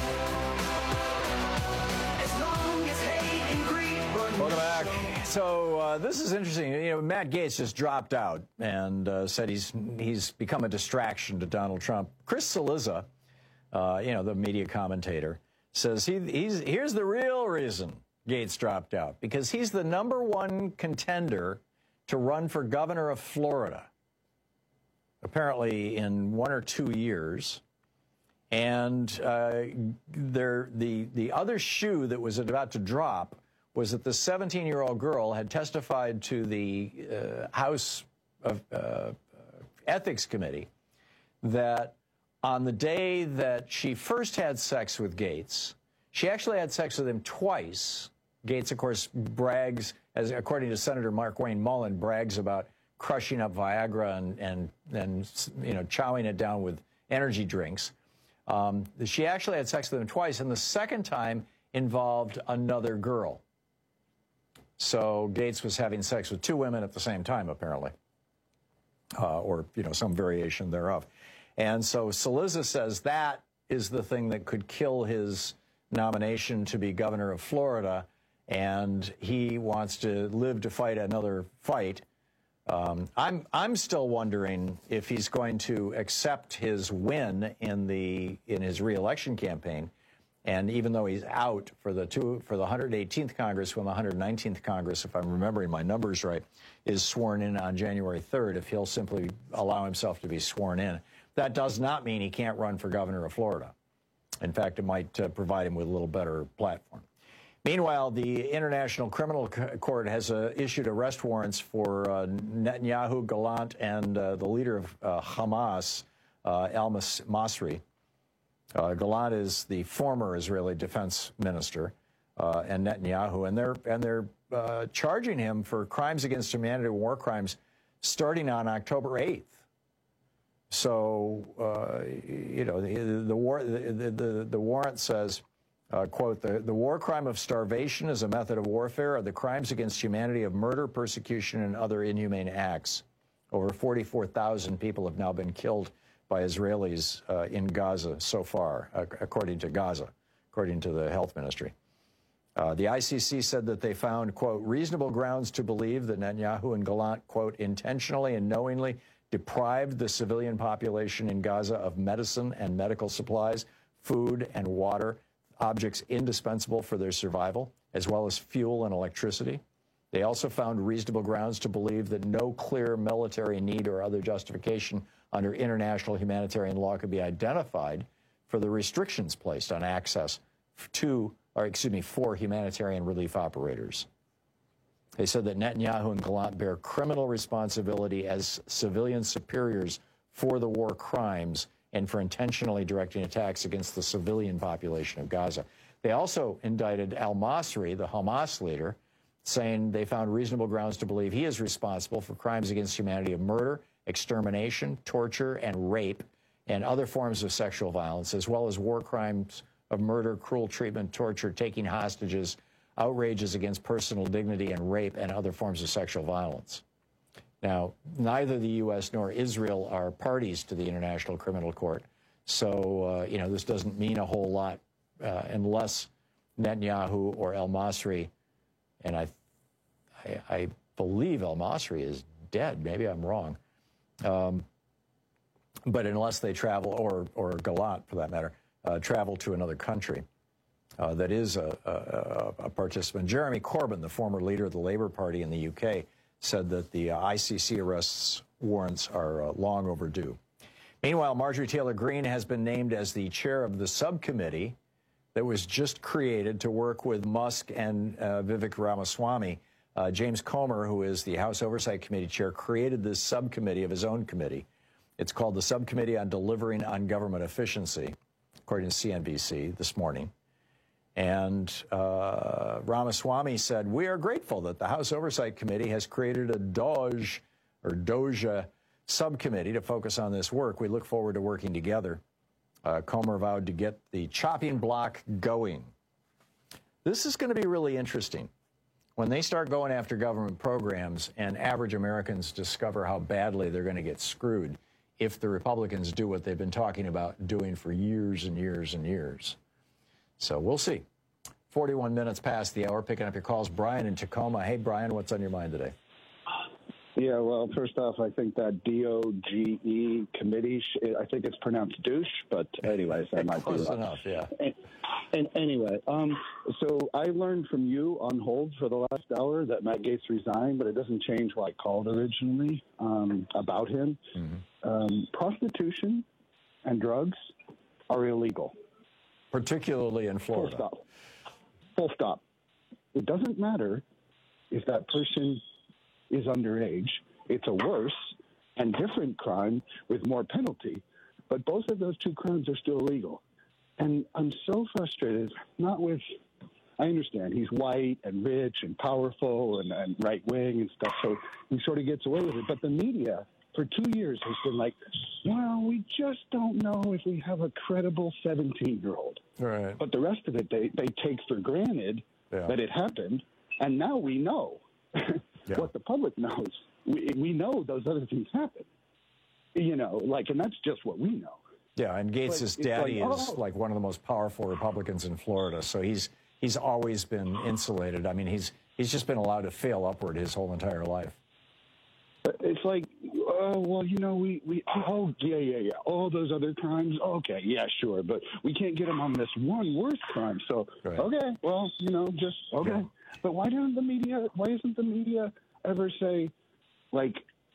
as long as hate and greed run. Welcome back. So uh, this is interesting. You know, Matt Gaetz just dropped out and uh, said he's he's become a distraction to Donald Trump. Chris Cillizza, uh, you know, the media commentator, says he he's here's the real reason Gaetz dropped out, because he's the number one contender to run for governor of Florida, apparently in one or two years. And uh, there, the the other shoe that was about to drop was that the seventeen-year-old girl had testified to the uh, House of uh, Ethics Committee that on the day that she first had sex with Gaetz, she actually had sex with him twice. Gaetz, of course, brags, as according to Senator Markwayne Mullin, brags about crushing up Viagra and, and, and you know, chowing it down with energy drinks. Um, she actually had sex with him twice, and the second time involved another girl. So Gaetz was having sex with two women at the same time, apparently, uh, or, you know, some variation thereof. And so Cillizza says that is the thing that could kill his nomination to be governor of Florida, and he wants to live to fight another fight. Um, I'm I'm still wondering if he's going to accept his win in the in his reelection campaign. And even though he's out for the two for the one hundred eighteenth Congress, when the one hundred nineteenth Congress, if I'm remembering my numbers right, is sworn in on January third, if he'll simply allow himself to be sworn in, that does not mean he can't run for governor of Florida. In fact, it might uh, provide him with a little better platform. Meanwhile, the International Criminal Court has uh, issued arrest warrants for uh, Netanyahu, Gallant, and uh, the leader of uh, Hamas, uh, al-Masri. Uh, Gallant is the former Israeli defense minister, uh, and Netanyahu, and they're and they're uh, charging him for crimes against humanity, war crimes, starting on October eighth. So, uh, you know, the, the, war, the, the, the warrant says, uh, quote, the, the war crime of starvation is a method of warfare, or the crimes against humanity of murder, persecution, and other inhumane acts. Over forty-four thousand people have now been killed by Israelis uh, in Gaza so far, uh, according to Gaza, according to the health ministry. Uh, the I C C said that they found, quote, reasonable grounds to believe that Netanyahu and Gallant, quote, intentionally and knowingly deprived the civilian population in Gaza of medicine and medical supplies, food and water, objects indispensable for their survival, as well as fuel and electricity. They also found reasonable grounds to believe that no clear military need or other justification under international humanitarian law could be identified for the restrictions placed on access to, or excuse me, for humanitarian relief operators. They said that Netanyahu and Gallant bear criminal responsibility as civilian superiors for the war crimes and for intentionally directing attacks against the civilian population of Gaza. They also indicted al-Masri, the Hamas leader, saying they found reasonable grounds to believe he is responsible for crimes against humanity of murder, extermination, torture, and rape, and other forms of sexual violence, as well as war crimes of murder, cruel treatment, torture, taking hostages, outrages against personal dignity, and rape, and other forms of sexual violence. Now, neither the U S nor Israel are parties to the International Criminal Court, so, uh, you know, this doesn't mean a whole lot uh, unless Netanyahu or al-Masri, and I, I, I believe al-Masri is dead. Maybe I'm wrong. Um, but unless they travel, or, or Gallant, for that matter, uh, travel to another country uh, that is a, a, a participant. Jeremy Corbyn, the former leader of the Labour Party in the U K, said that the uh, I C C arrests warrants are uh, long overdue. Meanwhile, Marjorie Taylor Greene has been named as the chair of the subcommittee that was just created to work with Musk and uh, Vivek Ramaswamy. Uh, James Comer, who is the House Oversight Committee chair, created this subcommittee of his own committee. It's called the Subcommittee on Delivering on Government Efficiency, according to C N B C this morning. And uh, Ramaswamy said, we are grateful that the House Oversight Committee has created a DOJ or DOJA subcommittee to focus on this work. We look forward to working together. Uh, Comer vowed to get the chopping block going. This is going to be really interesting. When they start going after government programs and average Americans discover how badly they're going to get screwed if the Republicans do what they've been talking about doing for years and years and years. So we'll see. forty-one minutes past the hour, picking up your calls. Brian in Tacoma. Hey, Brian, what's on your mind today? Yeah, well, first off, I think that D O G E committee, I think it's pronounced douche, but anyways, I might be Close wrong. enough, yeah. And, and anyway, um, so I learned from you on hold for the last hour that Matt Gaetz resigned, but it doesn't change why I called originally um, about him. Mm-hmm. Um, prostitution and drugs are illegal. Particularly in Florida. Full stop. Full stop. It doesn't matter if that person is underage. It's a worse and different crime with more penalty, but both of those two crimes are still illegal. And I'm so frustrated, not with, I understand he's white and rich and powerful and, and right-wing and stuff, so he sort of gets away with it. But the media for two years has been like, well, we just don't know if we have a credible seventeen-year-old. Right. But the rest of it, they, they take for granted yeah. that it happened, and now we know. Yeah. What the public knows, we, we know those other things happen. You know, like, and that's just what we know. Yeah, and Gates' daddy like, is oh. like one of the most powerful Republicans in Florida, so he's he's always been insulated. I mean, he's he's just been allowed to fail upward his whole entire life. It's like, oh, well, you know, we, we oh, yeah, yeah, yeah, all those other crimes, okay, yeah, sure, but we can't get them on this one worse crime, so, right. okay, well, you know, just, okay. Yeah. But why don't the media, why isn't the media ever say, like,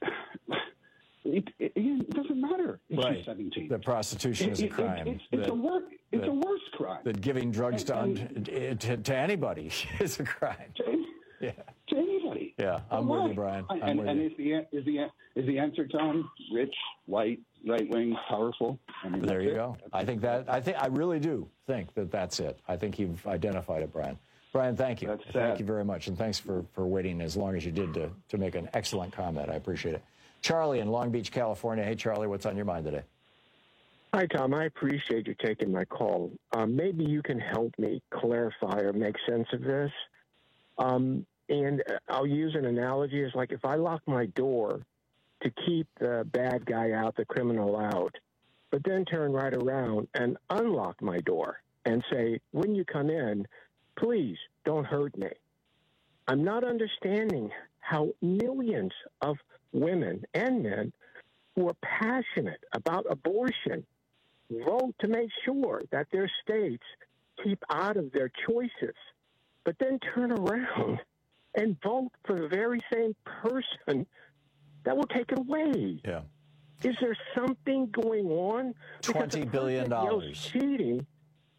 it, it, it doesn't matter if right. she's seventeen. That prostitution it, is a it, crime. It, it's it's, that, a, wor- it's that, a worse crime. That giving drugs and, to, and, to, to anybody is a crime. To, yeah. to anybody. Yeah, I'm well, with you, Brian. I'm and with and you. is the is the is the answer, Tom, rich, white, right wing, powerful? I mean, there you it. go. I think that I think I really do think that that's it. I think you've identified it, Brian. Brian, thank you. That's Thank sad. you very much, and thanks for, for waiting as long as you did to, to make an excellent comment. I appreciate it. Charlie in Long Beach, California. Hey, Charlie, what's on your mind today? Hi, Tom. I appreciate you taking my call. Um, maybe you can help me clarify or make sense of this. Um, and I'll use an analogy. It's like if I lock my door to keep the bad guy out, the criminal out, but then turn right around and unlock my door and say, when you come in, please don't hurt me. I'm not understanding how millions of women and men who are passionate about abortion vote to make sure that their states keep out of their choices, but then turn around and vote for the very same person that will take it away. Yeah. Is there something going on? twenty billion dollars. Cheating.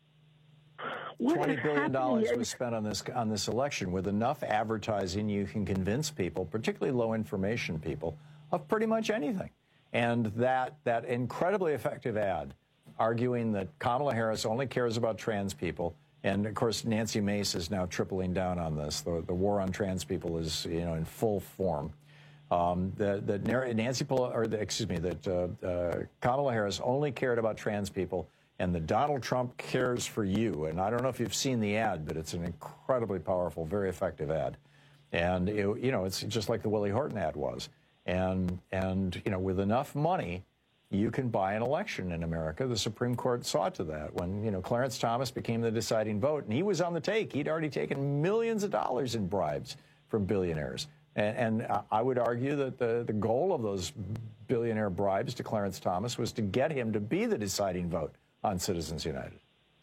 What twenty is billion dollars happening? was spent on this on this election. With enough advertising, you can convince people, particularly low information people, of pretty much anything. And that that incredibly effective ad, arguing that Kamala Harris only cares about trans people, and of course Nancy Mace is now tripling down on this. The, the war on trans people is, you know, in full form. Um, that, that Nancy Pelosi, or the, excuse me, that uh, uh, Kamala Harris only cared about trans people, and that Donald Trump cares for you. And I don't know if you've seen the ad, but it's an incredibly powerful, very effective ad. And, it, you know, it's just like the Willie Horton ad was. And, and, you know, with enough money, you can buy an election in America. The Supreme Court saw to that when, you know, Clarence Thomas became the deciding vote, and he was on the take. He'd already taken millions of dollars in bribes from billionaires. And, and I would argue that the, the goal of those billionaire bribes to Clarence Thomas was to get him to be the deciding vote on Citizens United.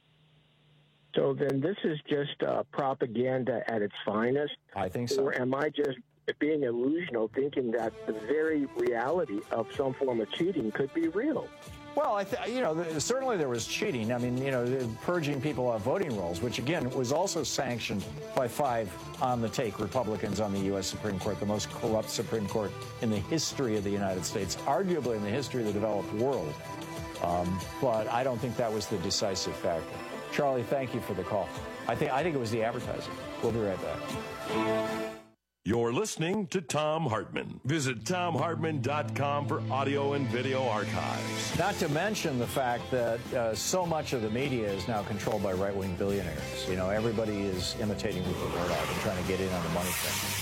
So then this is just uh, propaganda at its finest? I think so. Or am I just being illusional thinking that the very reality of some form of cheating could be real? Well, I th- you know, th- certainly there was cheating. I mean, you know, purging people off voting rolls, which, again, was also sanctioned by five on-the-take Republicans on the U S Supreme Court, the most corrupt Supreme Court in the history of the United States, arguably in the history of the developed world. Um, but I don't think that was the decisive factor. Charlie, thank you for the call. I think I think it was the advertising. We'll be right back. You're listening to Thom Hartmann. Visit Thom Hartmann dot com for audio and video archives. Not to mention the fact that uh, so much of the media is now controlled by right-wing billionaires. You know, everybody is imitating Rupert Murdoch and trying to get in on the money thing.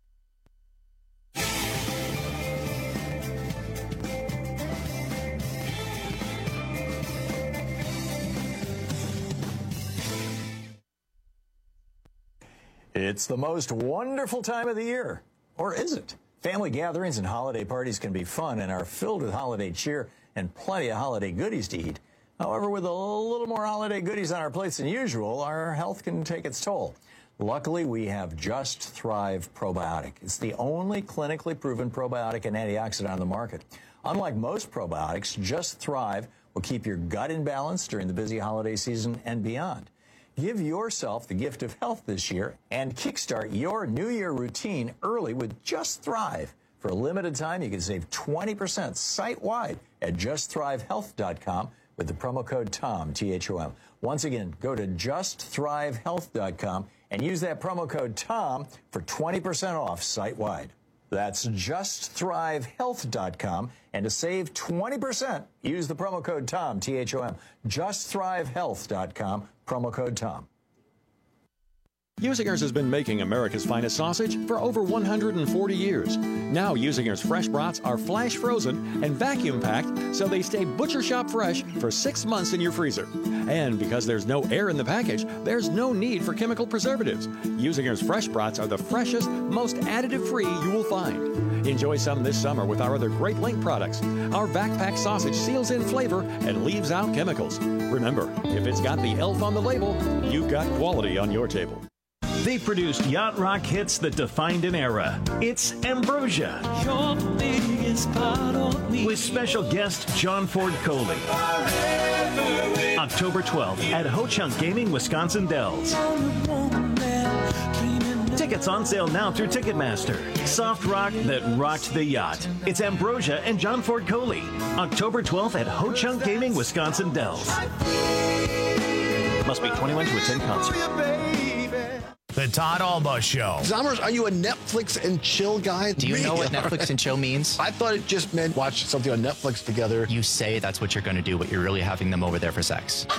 It's the most wonderful time of the year. Or is it? Family gatherings and holiday parties can be fun and are filled with holiday cheer and plenty of holiday goodies to eat. However, with a little more holiday goodies on our plates than usual, our health can take its toll. Luckily, we have Just Thrive Probiotic. It's the only clinically proven probiotic and antioxidant on the market. Unlike most probiotics, Just Thrive will keep your gut in balance during the busy holiday season and beyond. Give yourself the gift of health this year and kickstart your New Year routine early with Just Thrive. For a limited time, you can save twenty percent site-wide at just thrive health dot com with the promo code THOM, T H O M. Once again, go to just thrive health dot com and use that promo code THOM for twenty percent off site-wide. That's just thrive health dot com, and to save twenty percent, use the promo code THOM, T H O M. just thrive health dot com, promo code THOM. Usingers has been making America's finest sausage for over one hundred forty years. Now Usingers fresh brats are flash frozen and vacuum packed so they stay butcher shop fresh for six months in your freezer. And because there's no air in the package, there's no need for chemical preservatives. Usingers fresh brats are the freshest, most additive-free you will find. Enjoy some this summer with our other Great Link products. Our vac-packed sausage seals in flavor and leaves out chemicals. Remember, if it's got the elf on the label, you've got quality on your table. They produced yacht rock hits that defined an era. It's Ambrosia. You're the biggest part of me. With special guest John Ford Coley. October twelfth at Ho Chunk Gaming, Wisconsin Dells. Tickets on sale now through Ticketmaster. Soft rock that rocked the yacht. It's Ambrosia and John Ford Coley. October twelfth at Ho Chunk Gaming, Wisconsin Dells. Must be twenty-one to attend concert. The Todd Alba Show. Zommers, are you a Netflix and chill guy? Do you Me? know what Netflix and chill means? I thought it just meant watch something on Netflix together. You say that's what you're going to do, but you're really having them over there for sex.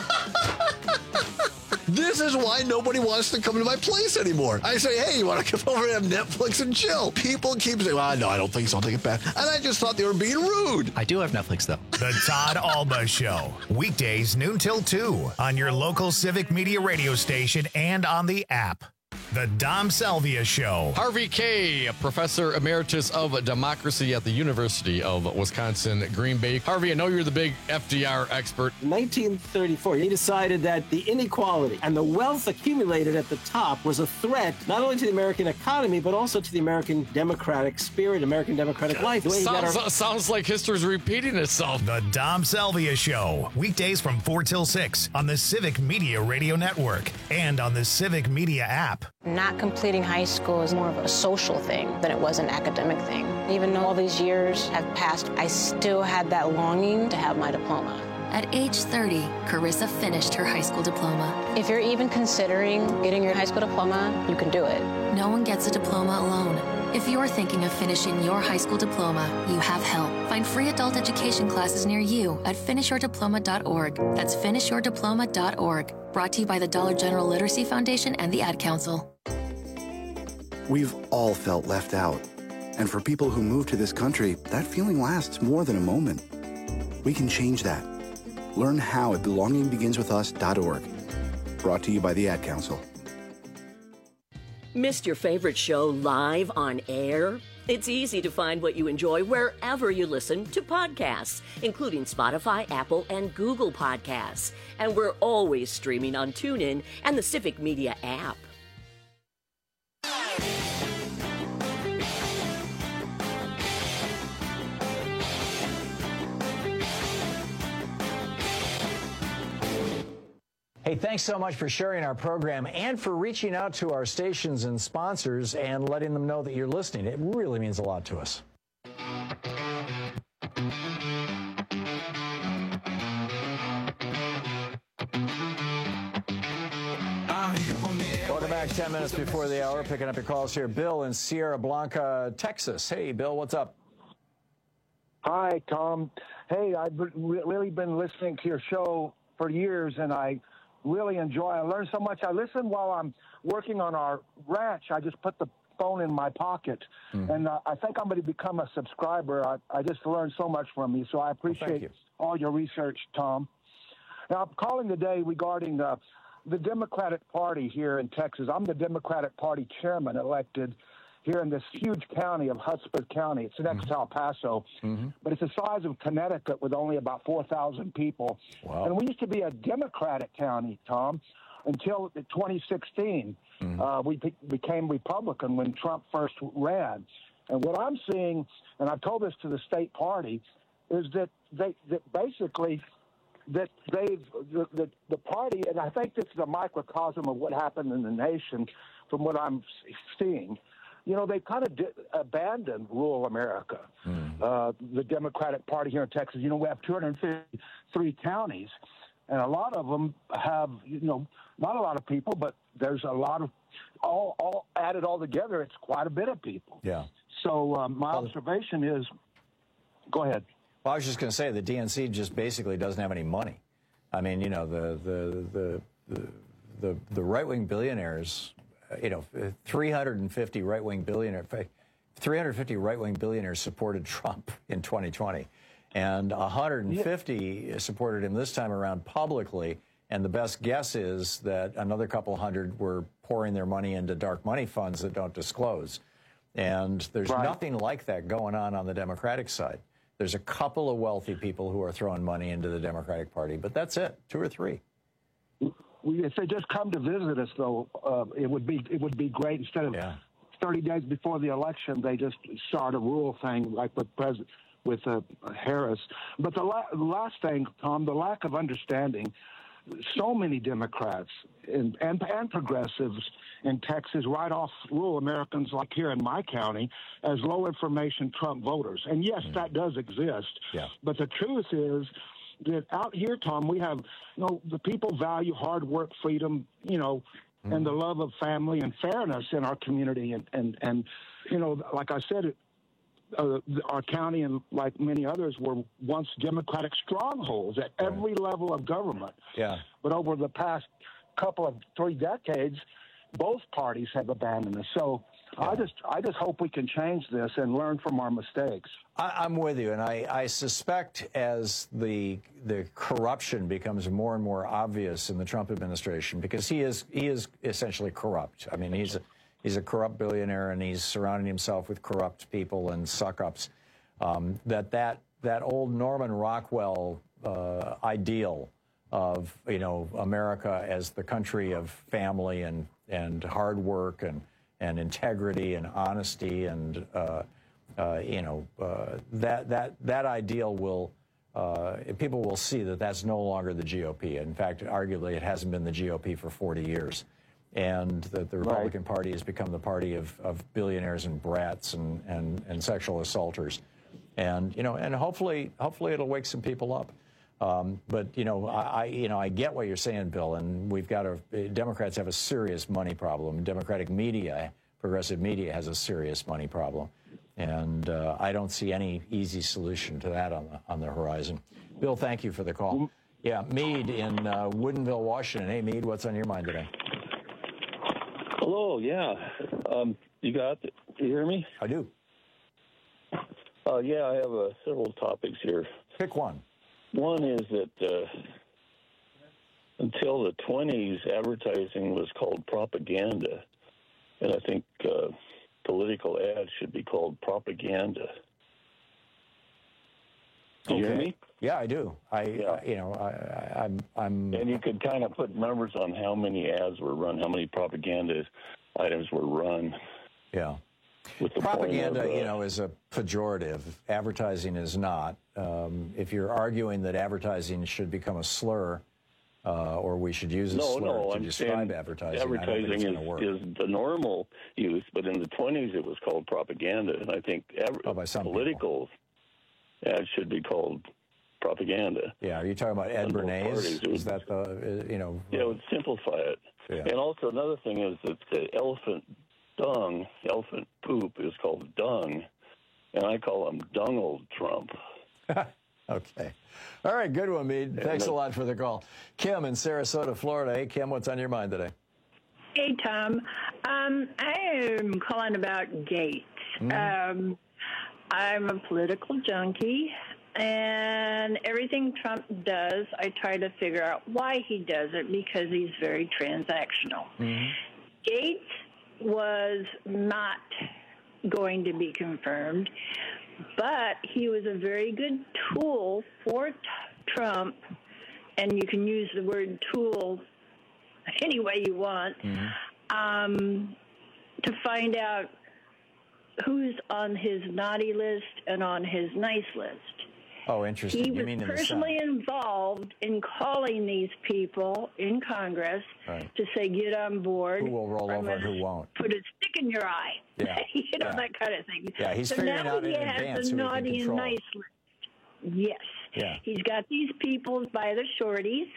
This is why nobody wants to come to my place anymore. I say, hey, you want to come over and have Netflix and chill? People keep saying, well, no, I don't think so. I'll take it back. And I just thought they were being rude. I do have Netflix, though. The Todd Alba Show. Weekdays noon till two on your local Civic Media radio station and on the app. The Dom Salvia Show. Harvey Kaye, Professor Emeritus of Democracy at the University of Wisconsin, Green Bay. Harvey, I know you're the big F D R expert. In nineteen thirty-four, he decided that the inequality and the wealth accumulated at the top was a threat not only to the American economy, but also to the American democratic spirit, American democratic life. The way he got Sounds, our- sounds like history's repeating itself. The Dom Salvia Show. Weekdays from four till six on the Civic Media Radio Network and on the Civic Media app. Not completing high school is more of a social thing than it was an academic thing. Even though all these years have passed, I still had that longing to have my diploma. At age thirty, Carissa finished her high school diploma. If you're even considering getting your high school diploma, you can do it. No one gets a diploma alone. If you're thinking of finishing your high school diploma, you have help. Find free adult education classes near you at finish your diploma dot org. That's finish your diploma dot org. Brought to you by the Dollar General Literacy Foundation and the Ad Council. We've all felt left out. And for people who move to this country, that feeling lasts more than a moment. We can change that. Learn how at belonging begins with us dot org. Brought to you by the Ad Council. Missed your favorite show live on air? It's easy to find what you enjoy wherever you listen to podcasts, including Spotify, Apple, and Google Podcasts. And we're always streaming on TuneIn and the Civic Media app. Hey, thanks so much for sharing our program and for reaching out to our stations and sponsors and letting them know that you're listening. It really means a lot to us. Welcome back. ten minutes before the hour. Picking up your calls here. Bill in Sierra Blanca, Texas. Hey, Bill, what's up? Hi, Tom. Hey, I've re- really been listening to your show for years, and I really enjoy. I learn so much. I listen while I'm working on our ranch. I just put the phone in my pocket, mm. and uh, I think I'm going to become a subscriber. I, I just learned so much from you, so I appreciate you. all your research, Tom. Now, I'm calling today regarding uh, the Democratic Party here in Texas. I'm the Democratic Party chairman elected here in this huge county of Hudspeth County. It's next mm-hmm. to El Paso, mm-hmm. but it's the size of Connecticut with only about four thousand people. Wow. And we used to be a Democratic county, Tom, until twenty sixteen. Mm-hmm. Uh, we be- became Republican when Trump first ran. And what I'm seeing, and I've told this to the state party, is that they that basically that they've the, the, the party, and I think this is a microcosm of what happened in the nation from what I'm seeing. You know, they kind of di- abandoned rural America, mm. uh, the Democratic Party here in Texas. You know, we have two hundred fifty-three counties, and a lot of them have, you know, not a lot of people, but there's a lot of, all, all added all together, it's quite a bit of people. Yeah. So um, my well, observation is, go ahead. Well, I was just going to say the D N C just basically doesn't have any money. I mean, you know, the the the the, the, the right-wing billionaires, you know, three hundred fifty right-wing billionaires, three hundred fifty right-wing billionaires supported Trump in twenty twenty, and one hundred fifty yeah. supported him this time around publicly. And the best guess is that another couple hundred were pouring their money into dark money funds that don't disclose. And there's right. nothing like that going on on the Democratic side. There's a couple of wealthy people who are throwing money into the Democratic Party, but that's it, two or three. If they just come to visit us, though, uh, it would be it would be great. Instead of yeah. thirty days before the election, they just start a rule thing like with President with uh, Harris. But the la- last thing, Tom, the lack of understanding. So many Democrats and, and and progressives in Texas write off rural Americans, like here in my county, as low information Trump voters. And yes, mm. that does exist. Yeah. But the truth is that out here, Tom, we have, you know, the people value hard work, freedom, you know, mm-hmm. and the love of family and fairness in our community. And, and, and you know, like I said, uh, our county and like many others were once Democratic strongholds at right. every level of government. Yeah. But over the past couple of three decades, both parties have abandoned us. So yeah. I just I just hope we can change this and learn from our mistakes. I, I'm with you, and I, I suspect as the the corruption becomes more and more obvious in the Trump administration, because he is he is essentially corrupt. I mean, he's a, he's a corrupt billionaire, and he's surrounding himself with corrupt people and suck-ups. Um, that that that old Norman Rockwell uh, ideal of, you know, America as the country of family and and hard work and and integrity and honesty and uh, uh, you know uh, that that that ideal will uh, people will see that that's no longer the G O P. In fact, arguably, it hasn't been the G O P for forty years, and that the Republican right. Party has become the party of, of billionaires and brats and, and and sexual assaulters, and you know and hopefully hopefully it'll wake some people up. Um, but, you know, I, I, you know, I get what you're saying, Bill, and we've got a, Democrats have a serious money problem. Democratic media, progressive media has a serious money problem. And uh, I don't see any easy solution to that on the, on the horizon. Bill, thank you for the call. Yeah, Meade in uh, Woodinville, Washington. Hey, Meade, what's on your mind today? Hello, yeah. Um, you got, you hear me? I do. Uh, yeah, I have uh, several topics here. Pick one. One is that uh, until the twenties, advertising was called propaganda, and I think uh, political ads should be called propaganda. Do you okay. hear me? Yeah, I do. I, yeah. uh, you know, I, I, I'm, I'm. And you could kind of put numbers on how many ads were run, how many propaganda items were run. Yeah. With the propaganda, of, uh, you know, is a pejorative. Advertising is not. Um, if you're arguing that advertising should become a slur, uh, or we should use a no, slur no, to I'm describe advertising, advertising I don't think it's is, going to work. is the normal use, but in the twenties it was called propaganda, and I think adver- oh, by some political people. ads should be called propaganda. Yeah, are you talking about Ed Bernays? Is that the, you know? Yeah, it would simplify it. Yeah. And also another thing is that the elephant dung, elephant poop is called dung, and I call him Donald Trump. Okay. All right, good one, Meade. Thanks a lot for the call. Kim in Sarasota, Florida. Hey, Kim, what's on your mind today? Hey, Tom. Um, I am calling about Gates. Mm-hmm. Um, I'm a political junkie, and everything Trump does, I try to figure out why he does it, because he's very transactional. Mm-hmm. Gates was not going to be confirmed, but he was a very good tool for t- Trump, and you can use the word tool any way you want, mm-hmm. um, to find out who's on his naughty list and on his nice list. Oh, interesting. He you was mean in personally the involved in calling these people in Congress right. to say, get on board. Who will roll over and who won't. Put a stick in your eye. Yeah. you know, yeah. that kind of thing. Yeah, he's so figuring now out he in has advance the who he naughty can and control. nice list. Yes. Yeah. He's got these people by the shorties,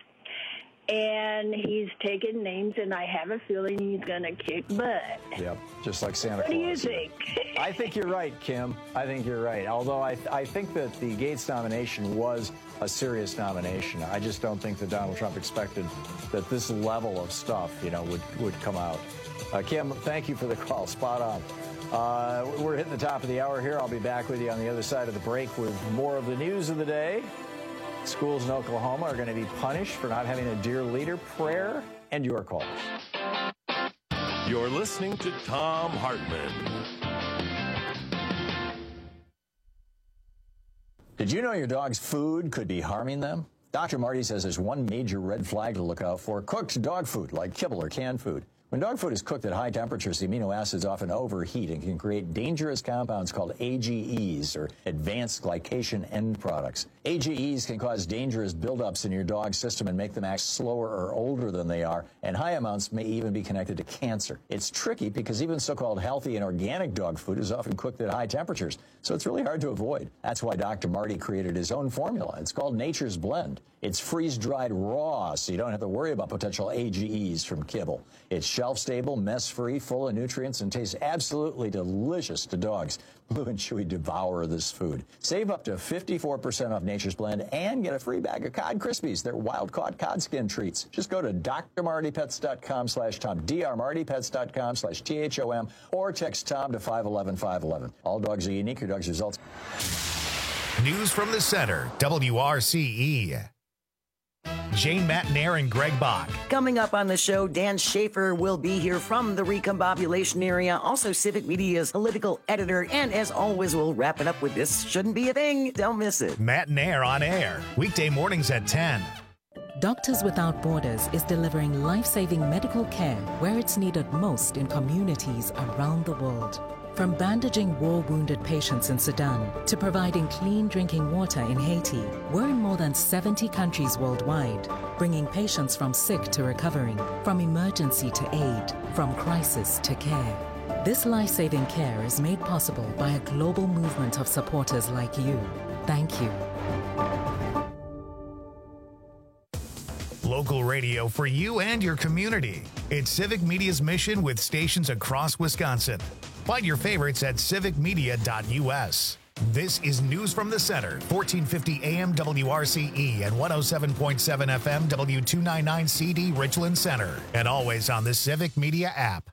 and he's taken names, and I have a feeling he's going to kick butt. Yep, just like Santa what Claus. What do you think? I think you're right, Kim. I think you're right. Although I, I think that the Gates nomination was a serious nomination. I just don't think that Donald Trump expected that this level of stuff, you know, would, would come out. Uh, Kim, thank you for the call. Spot on. Uh, we're hitting the top of the hour here. I'll be back with you on the other side of the break with more of the news of the day. Schools in Oklahoma are going to be punished for not having a Dear Leader prayer, and your calls. You're listening to Thom Hartmann. Did you know your dog's food could be harming them? Doctor Marty says there's one major red flag to look out for: cooked dog food like kibble or canned food. When dog food is cooked at high temperatures, the amino acids often overheat and can create dangerous compounds called A G Es, or advanced glycation end products. A G Es can cause dangerous buildups in your dog's system and make them act slower or older than they are, and high amounts may even be connected to cancer. It's tricky because even so-called healthy and organic dog food is often cooked at high temperatures, so it's really hard to avoid. That's why Doctor Marty created his own formula. It's called Nature's Blend. It's freeze-dried raw, so you don't have to worry about potential A G Es from kibble. It's shelf-stable, mess-free, full of nutrients, and tastes absolutely delicious to dogs. Blue and Chewy devour this food. Save up to fifty-four percent off Nature's Blend and get a free bag of Cod Krispies. They're wild-caught cod skin treats. Just go to drmartypets.com slash Tom, drmartypets.com slash T H O M, or text Tom to five one one five one one. All dogs are unique. Your dog's results. News from the center, W R C E. Jane Matnair and Greg Bach. Coming up on the show, Dan Schaefer will be here from the recombobulation area, also Civic Media's political editor, and as always, we'll wrap it up with This Shouldn't Be a Thing. Don't miss it. Matnair on air, weekday mornings at ten. Doctors Without Borders is delivering life-saving medical care where it's needed most in communities around the world. From bandaging war-wounded patients in Sudan to providing clean drinking water in Haiti, we're in more than seventy countries worldwide, bringing patients from sick to recovering, from emergency to aid, from crisis to care. This life-saving care is made possible by a global movement of supporters like you. Thank you. Local radio for you and your community. It's Civic Media's mission with stations across Wisconsin. Find your favorites at civic media dot U S. This is News from the Center, fourteen fifty A M W R C E and one oh seven point seven F M W two ninety-nine C D Richland Center, and always on the Civic Media app.